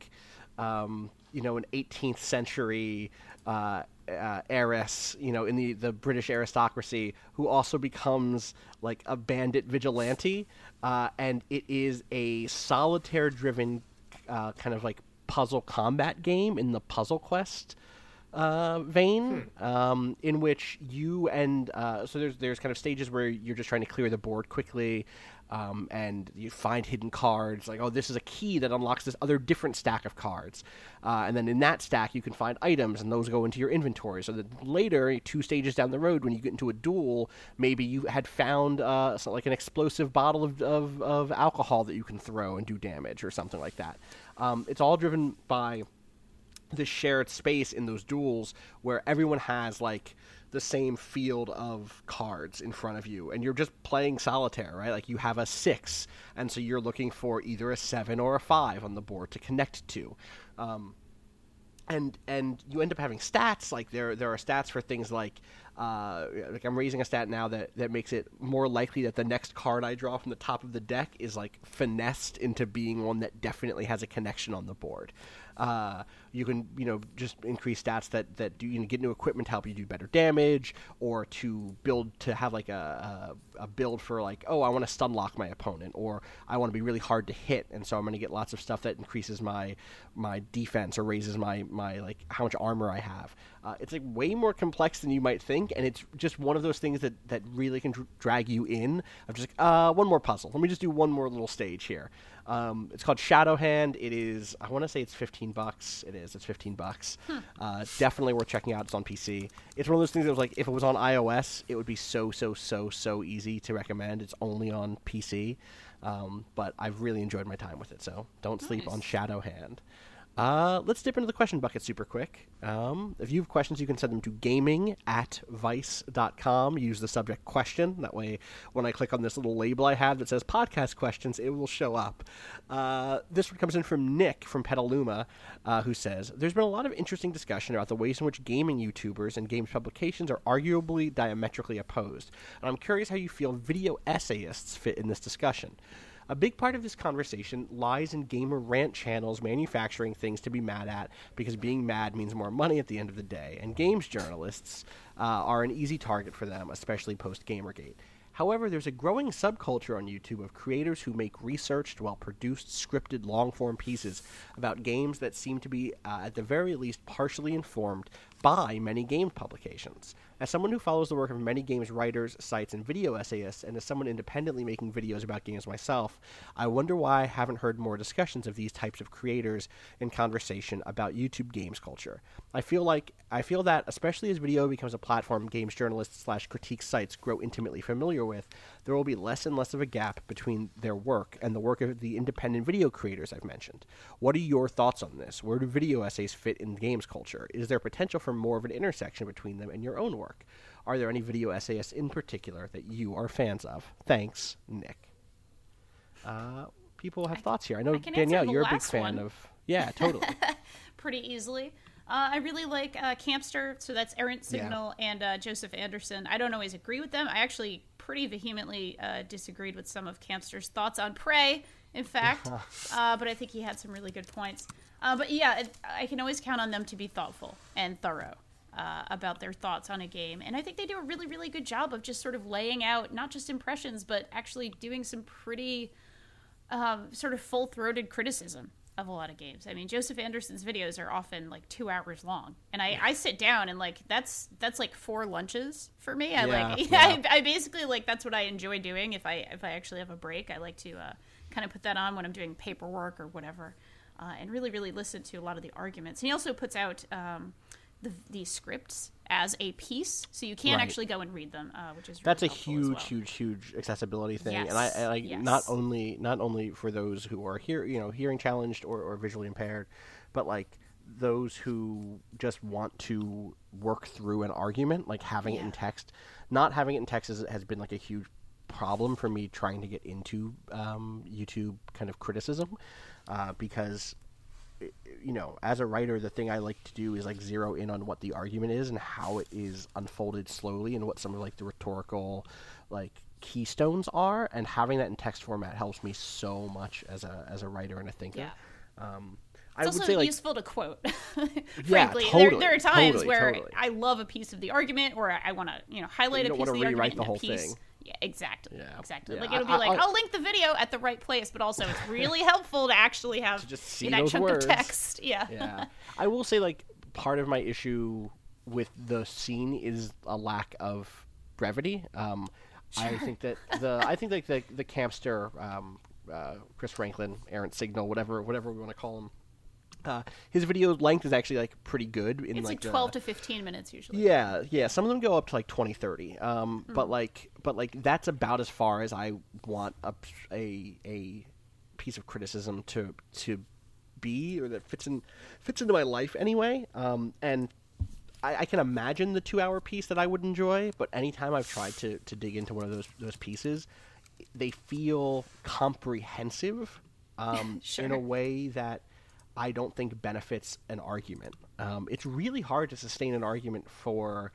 18th century heiress, in the British aristocracy, who also becomes like a bandit vigilante, and it is a solitaire-driven kind of like puzzle combat game in the Puzzle Quest vein, in which you and so there's kind of stages where you're just trying to clear the board quickly, and you find hidden cards, like, oh, this is a key that unlocks this other different stack of cards, and then in that stack you can find items, and those go into your inventory, so that later, 2 stages down the road, when you get into a duel, maybe you had found like an explosive bottle of alcohol that you can throw and do damage or something like that. It's all driven by this shared space in those duels where everyone has, like, the same field of cards in front of you, and you're just playing solitaire, right? Like, you have a 6, and so you're looking for either a 7 or a 5 on the board to connect to. And you end up having stats, like there are stats for things like I'm raising a stat now that makes it more likely that the next card I draw from the top of the deck is, like, finessed into being one that definitely has a connection on the board. You can, just increase stats that do, get new equipment to help you do better damage, or to build to have like a build for, like, oh, I want to stun lock my opponent, or I want to be really hard to hit, and so I'm going to get lots of stuff that increases my defense or raises my like how much armor I have. It's like way more complex than you might think, and it's just one of those things that really can drag you in. I'm just like, one more puzzle. Let me just do one more little stage here. It's called Shadowhand. It is, I want to say it's $15. It is. It's $15. Definitely worth checking out. It's on PC. It's one of those things that was like, if it was on iOS, it would be so easy to recommend. It's only on PC, but I've really enjoyed my time with it. So don't sleep on Shadowhand. Let's dip into the question bucket super quick. If you have questions, you can send them to gaming@vice.com. Use the subject question. That way, when I click on this little label I have that says podcast questions, it will show up. This one comes in from Nick from Petaluma, who says, there's been a lot of interesting discussion about the ways in which gaming YouTubers and games publications are arguably diametrically opposed. And I'm curious how you feel video essayists fit in this discussion. A big part of this conversation lies in gamer rant channels manufacturing things to be mad at because being mad means more money at the end of the day, and games journalists are an easy target for them, especially post-Gamergate. However, there's a growing subculture on YouTube of creators who make researched, well-produced, scripted, long-form pieces about games that seem to be, at the very least, partially informed by many game publications. As someone who follows the work of many games writers, sites, and video essayists, and as someone independently making videos about games myself, I wonder why I haven't heard more discussions of these types of creators in conversation about YouTube games culture. I feel that, especially as video becomes a platform games journalists / critique sites grow intimately familiar with, there will be less and less of a gap between their work and the work of the independent video creators I've mentioned. What are your thoughts on this? Where do video essays fit in games culture? Is there potential for more of an intersection between them and your own work? Are there any video essayists in particular that you are fans of? Thanks, Nick. People have thoughts here. I know, Danielle, you're a big fan of... Yeah, totally. Pretty easily. I really like Campster, so that's Errant Signal and Joseph Anderson. I don't always agree with them. I actually pretty vehemently disagreed with some of Campster's thoughts on Prey, in fact, but I think he had some really good points. But yeah, I can always count on them to be thoughtful and thorough about their thoughts on a game. And I think they do a really, really good job of just sort of laying out not just impressions, but actually doing some pretty sort of full-throated criticism of a lot of games. I mean, Joseph Anderson's videos are often like 2 hours long, and I sit down and like that's like 4 lunches for me. I basically like that's what I enjoy doing if I actually have a break. I like to kind of put that on when I'm doing paperwork or whatever, and really listen to a lot of the arguments. And he also puts out the scripts as a piece, so you can actually go and read them, which is really that's a huge accessibility thing. Yes. And I not only for those who are hearing challenged or visually impaired, but like those who just want to work through an argument, like having it in text. Not having it in text has been like a huge problem for me trying to get into YouTube kind of criticism, because as a writer, the thing I like to do is like zero in on what the argument is and how it is unfolded slowly and what some of like the rhetorical like keystones are, and having that in text format helps me so much as a writer and a thinker. It's also would say, useful to quote. Frankly, there are times where I love a piece of the argument, or I want to highlight a piece of the argument in a piece. Thing. Yeah, exactly. Yeah. Like it'll be I'll link the video at the right place, but also it's really helpful to actually have just see that those chunk words. of text. Yeah. I will say like part of my issue with the scene is a lack of brevity. I think that the Campster, Chris Franklin, Errant Signal, whatever we want to call him. His video length is actually like pretty good. It's like 12 to 15 minutes usually. Yeah. Some of them go up to like 20, 30. But that's about as far as I want a piece of criticism to be, or that fits into my life anyway. And I can imagine the 2-hour piece that I would enjoy, but anytime I've tried to dig into one of those pieces, they feel comprehensive in a way that I don't think benefits an argument. It's really hard to sustain an argument for,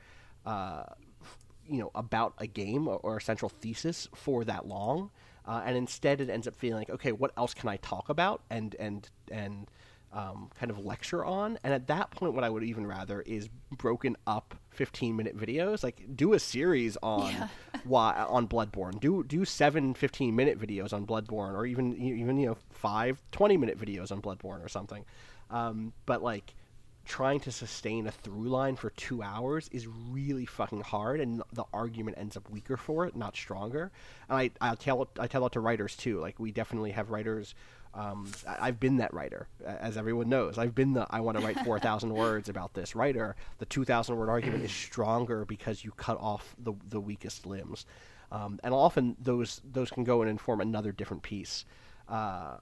about a game or a central thesis for that long, and instead it ends up feeling like, okay, what else can I talk about and kind of lecture on? And at that point, what I would even rather is broken up 15-minute videos. Like, do a series on on Bloodborne. Do 7 15-minute videos on Bloodborne, or even 5 20-minute videos on Bloodborne or something. But like, trying to sustain a through line for 2 hours is really fucking hard, and the argument ends up weaker for it, not stronger. And I tell that to writers too. Like, we definitely have writers. I've been that writer, as everyone knows. I've been I want to write 4,000 words about this writer. The 2,000 word argument is stronger because you cut off the weakest limbs, and often those can go and inform another different piece. At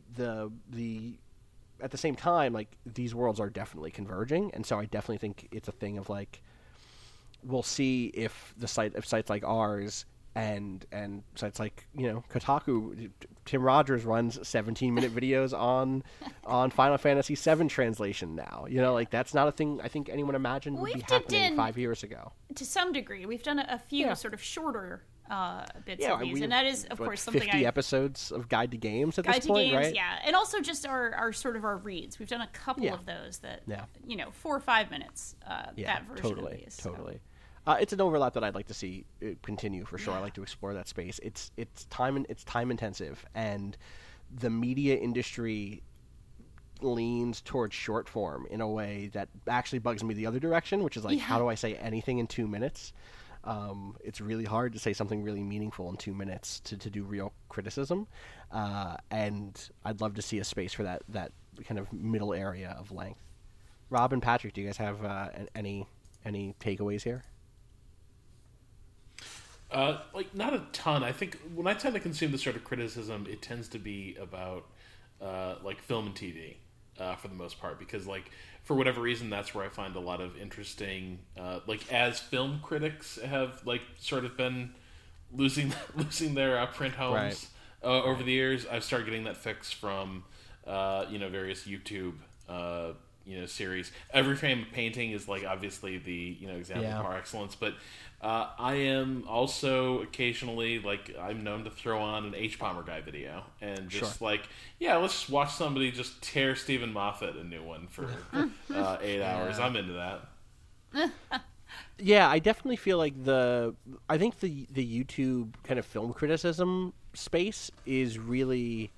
the same time, like, these worlds are definitely converging, and so I definitely think it's a thing of, like, we'll see if sites like ours and sites like, Kotaku, Tim Rogers runs 17-minute videos on Final Fantasy VII translation now. Like, that's not a thing I think anyone imagined would be happening 5 years ago. To some degree, we've done a few sort of shorter bits of these, and that is, of course, something 50 episodes of Guide to Games at Guide this point, to Games, right? yeah, and also just our sort of our reads. We've done a couple of those that 4 or 5 minutes. That version of these. Totally. It's an overlap that I'd like to see continue for sure. I like to explore that space. It's time intensive, and the media industry leans towards short form in a way that actually bugs me the other direction, which is like, how do I say anything in 2 minutes? It's really hard to say something really meaningful in 2 minutes to do real criticism, and I'd love to see a space for that kind of middle area of length. Rob and Patrick, do you guys have any takeaways here? Like, not a ton. I think when I tend to consume this sort of criticism, it tends to be about like film and TV for the most part, because, like, for whatever reason, that's where I find a lot of interesting, like, as film critics have, like, sort of been losing their print homes over the years. I've started getting that fix from various YouTube series. Every Frame of Painting is, like, obviously the example par excellence, but I am also occasionally, like, I'm known to throw on an H. Palmer Guy video and just let's just watch somebody just tear Stephen Moffat a new one for 8 hours. I'm into that. Yeah, I definitely feel like I think the YouTube kind of film criticism space is really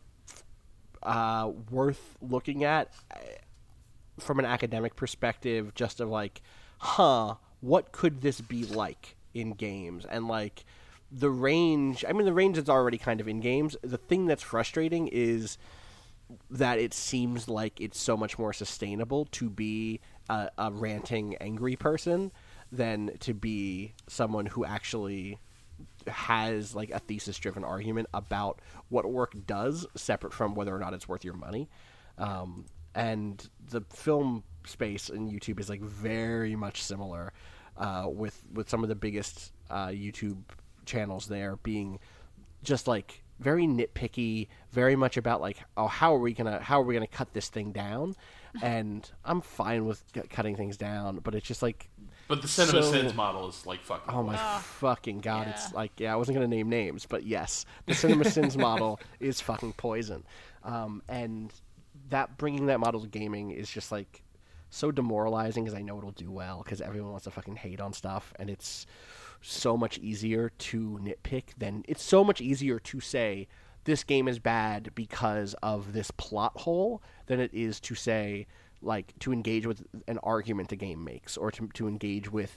worth looking at from an academic perspective, just of like, what could this be like in games? And, like, the range is already kind of in games. The thing that's frustrating is that it seems like it's so much more sustainable to be a ranting, angry person than to be someone who actually has, like, a thesis-driven argument about what work does, separate from whether or not it's worth your money. And the film space in YouTube is, like, very much similar, with some of the biggest YouTube channels there being just, like, very nitpicky, very much about, like, how are we gonna cut this thing down? And I'm fine with cutting things down, but it's just like. But the CinemaSins model is, like, fucking. Oh my fucking god! Yeah. It's like, I wasn't gonna name names, but yes, the CinemaSins model is fucking poison, and that bringing that model to gaming is just, like, so demoralizing, because I know it'll do well because everyone wants to fucking hate on stuff, and it's so much easier to nitpick it's so much easier to say this game is bad because of this plot hole than it is to say, like, to engage with an argument the game makes, or to engage with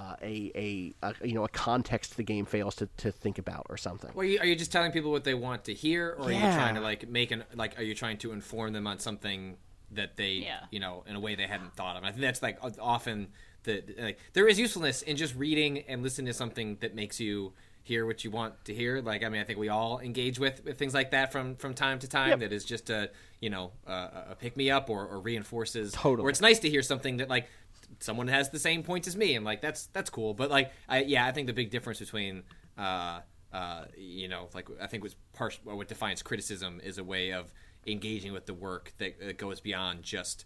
a context the game fails to think about, or something. Well, are you just telling people what they want to hear, or are you trying to, like, are you trying to inform them on something that they, in a way they hadn't thought of? And I think that's, like, often there is usefulness in just reading and listening to something that makes you hear what you want to hear. Like, I mean, I think we all engage with things like that from time to time. That is just a pick me up or reinforces. Totally. Or it's nice to hear something that, like, someone has the same points as me, and, like, that's cool. But, like, I think the big difference between like, I think what defines criticism is a way of engaging with the work that goes beyond just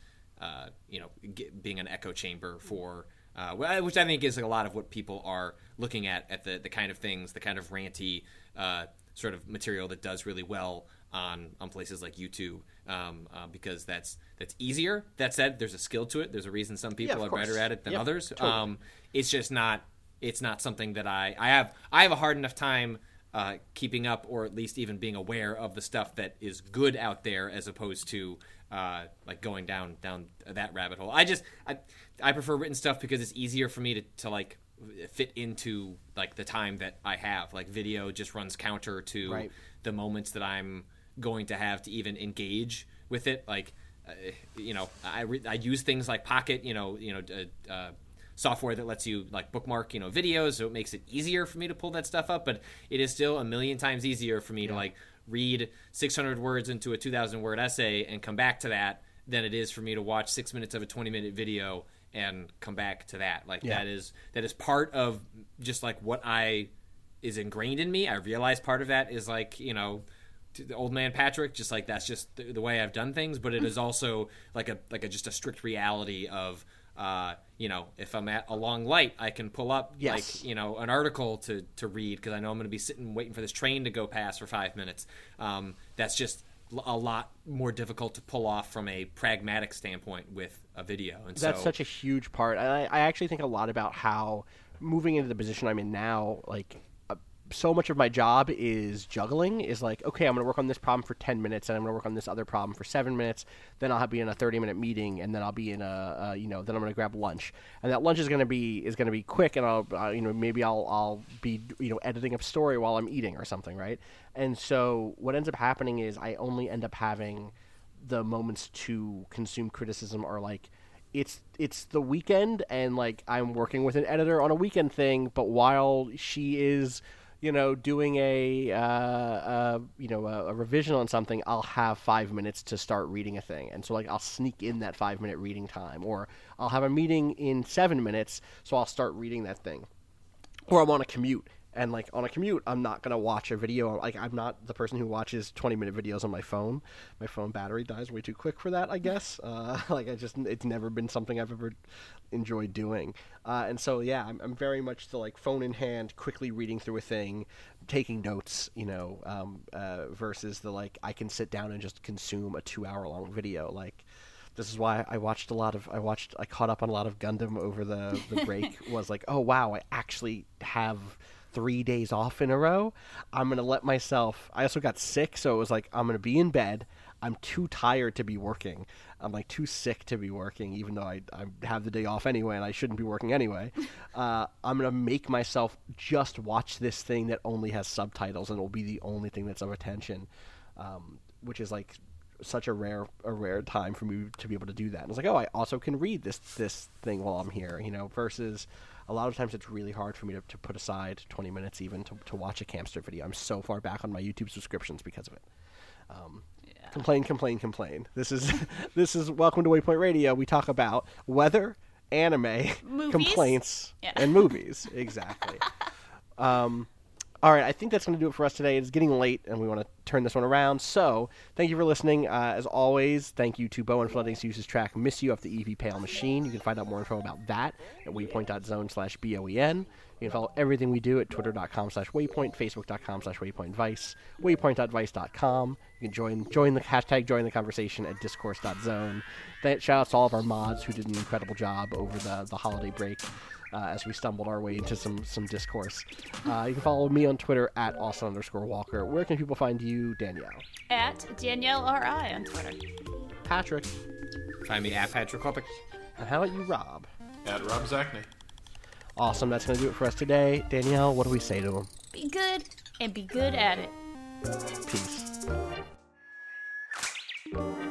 being an echo chamber for which I think is, like, a lot of what people are looking at the kind of things, the kind of ranty sort of material that does really well on places like YouTube, because that's easier. That said, there's a skill to it. There's a reason some people are better at it than others. Totally. It's just not something that I have a hard enough time keeping up, or at least even being aware of the stuff that is good out there, as opposed to like going down that rabbit hole. I prefer written stuff because it's easier for me to like fit into like the time that I have. Like video just runs counter to the moments that I'm going to have to even engage with it. Like I use things like Pocket, software that lets you like bookmark videos, so it makes it easier for me to pull that stuff up. But it is still a million times easier for me to like read 600 words into a 2,000 word essay and come back to that than it is for me to watch 6 minutes of a 20-minute video and come back to that. Like that is part of just like what is ingrained in me. I realize part of that is like, the old man Patrick, just like that's just the way I've done things. But it is also like just a strict reality of, if I'm at a long light, I can pull up an article to read because I know I'm going to be sitting waiting for this train to go past for 5 minutes. That's just a lot more difficult to pull off from a pragmatic standpoint with a video. And that's such a huge part. I actually think a lot about how moving into the position I'm in now, like so much of my job is juggling, is like, okay, I'm going to work on this problem for 10 minutes and I'm going to work on this other problem for 7 minutes. Then I'll be in a 30-minute meeting, and then I'll be in then I'm going to grab lunch. And that lunch is going to be quick, and I'll maybe I'll be editing a story while I'm eating or something, right? And so what ends up happening is I only end up having the moments to consume criticism are like, it's the weekend, and like I'm working with an editor on a weekend thing, but while she is doing a revision on something, I'll have 5 minutes to start reading a thing. And so like I'll sneak in that 5-minute reading time, or I'll have a meeting in 7 minutes, so I'll start reading that thing. Or I'm on a commute, and like on a commute, I'm not going to watch a video. Like I'm not the person who watches 20-minute videos on my phone. My phone battery dies way too quick for that, I guess. It's never been something I've ever enjoyed doing. And so, yeah, I'm very much the like phone in hand, quickly reading through a thing, taking notes, versus the like I can sit down and just consume a 2-hour-long video. Like, this is why I caught up on a lot of Gundam over the break. Was like, oh wow, I actually have 3 days off in a row. I'm going to let myself... I also got sick, so it was like, I'm going to be in bed. I'm too tired to be working. I'm like too sick to be working, even though I have the day off anyway, and I shouldn't be working anyway. I'm going to make myself just watch this thing that only has subtitles, and it will be the only thing that's of attention, which is like such a rare time for me to be able to do that. And I was like, oh, I also can read this thing while I'm here, versus... A lot of times it's really hard for me to put aside 20 minutes even to watch a Campster video. I'm so far back on my YouTube subscriptions because of it. Complain. This is Welcome to Waypoint Radio. We talk about weather, anime, movies? Complaints, and movies. Exactly. All right, I think that's going to do it for us today. It's getting late, and we want to turn this one around. So, thank you for listening. As always, thank you to Bowen for letting us use his track Miss You off the EP Pale Machine. You can find out more info about that at waypoint.zone/BOEN. You can follow everything we do at twitter.com/waypoint, facebook.com/waypointvice, waypoint.vice.com. You can join the hashtag join the conversation at discourse.zone. Shout out to all of our mods who did an incredible job over the holiday break. As we stumbled our way into some discourse. You can follow me on Twitter at Austin_Walker. Where can people find you, Danielle? At Danielle RI on Twitter. Patrick. Find me at Patrick Kopic. And how about you, Rob? At Rob Zachney. Awesome. That's going to do it for us today. Danielle, what do we say to him? Be good, and be good at it. Peace.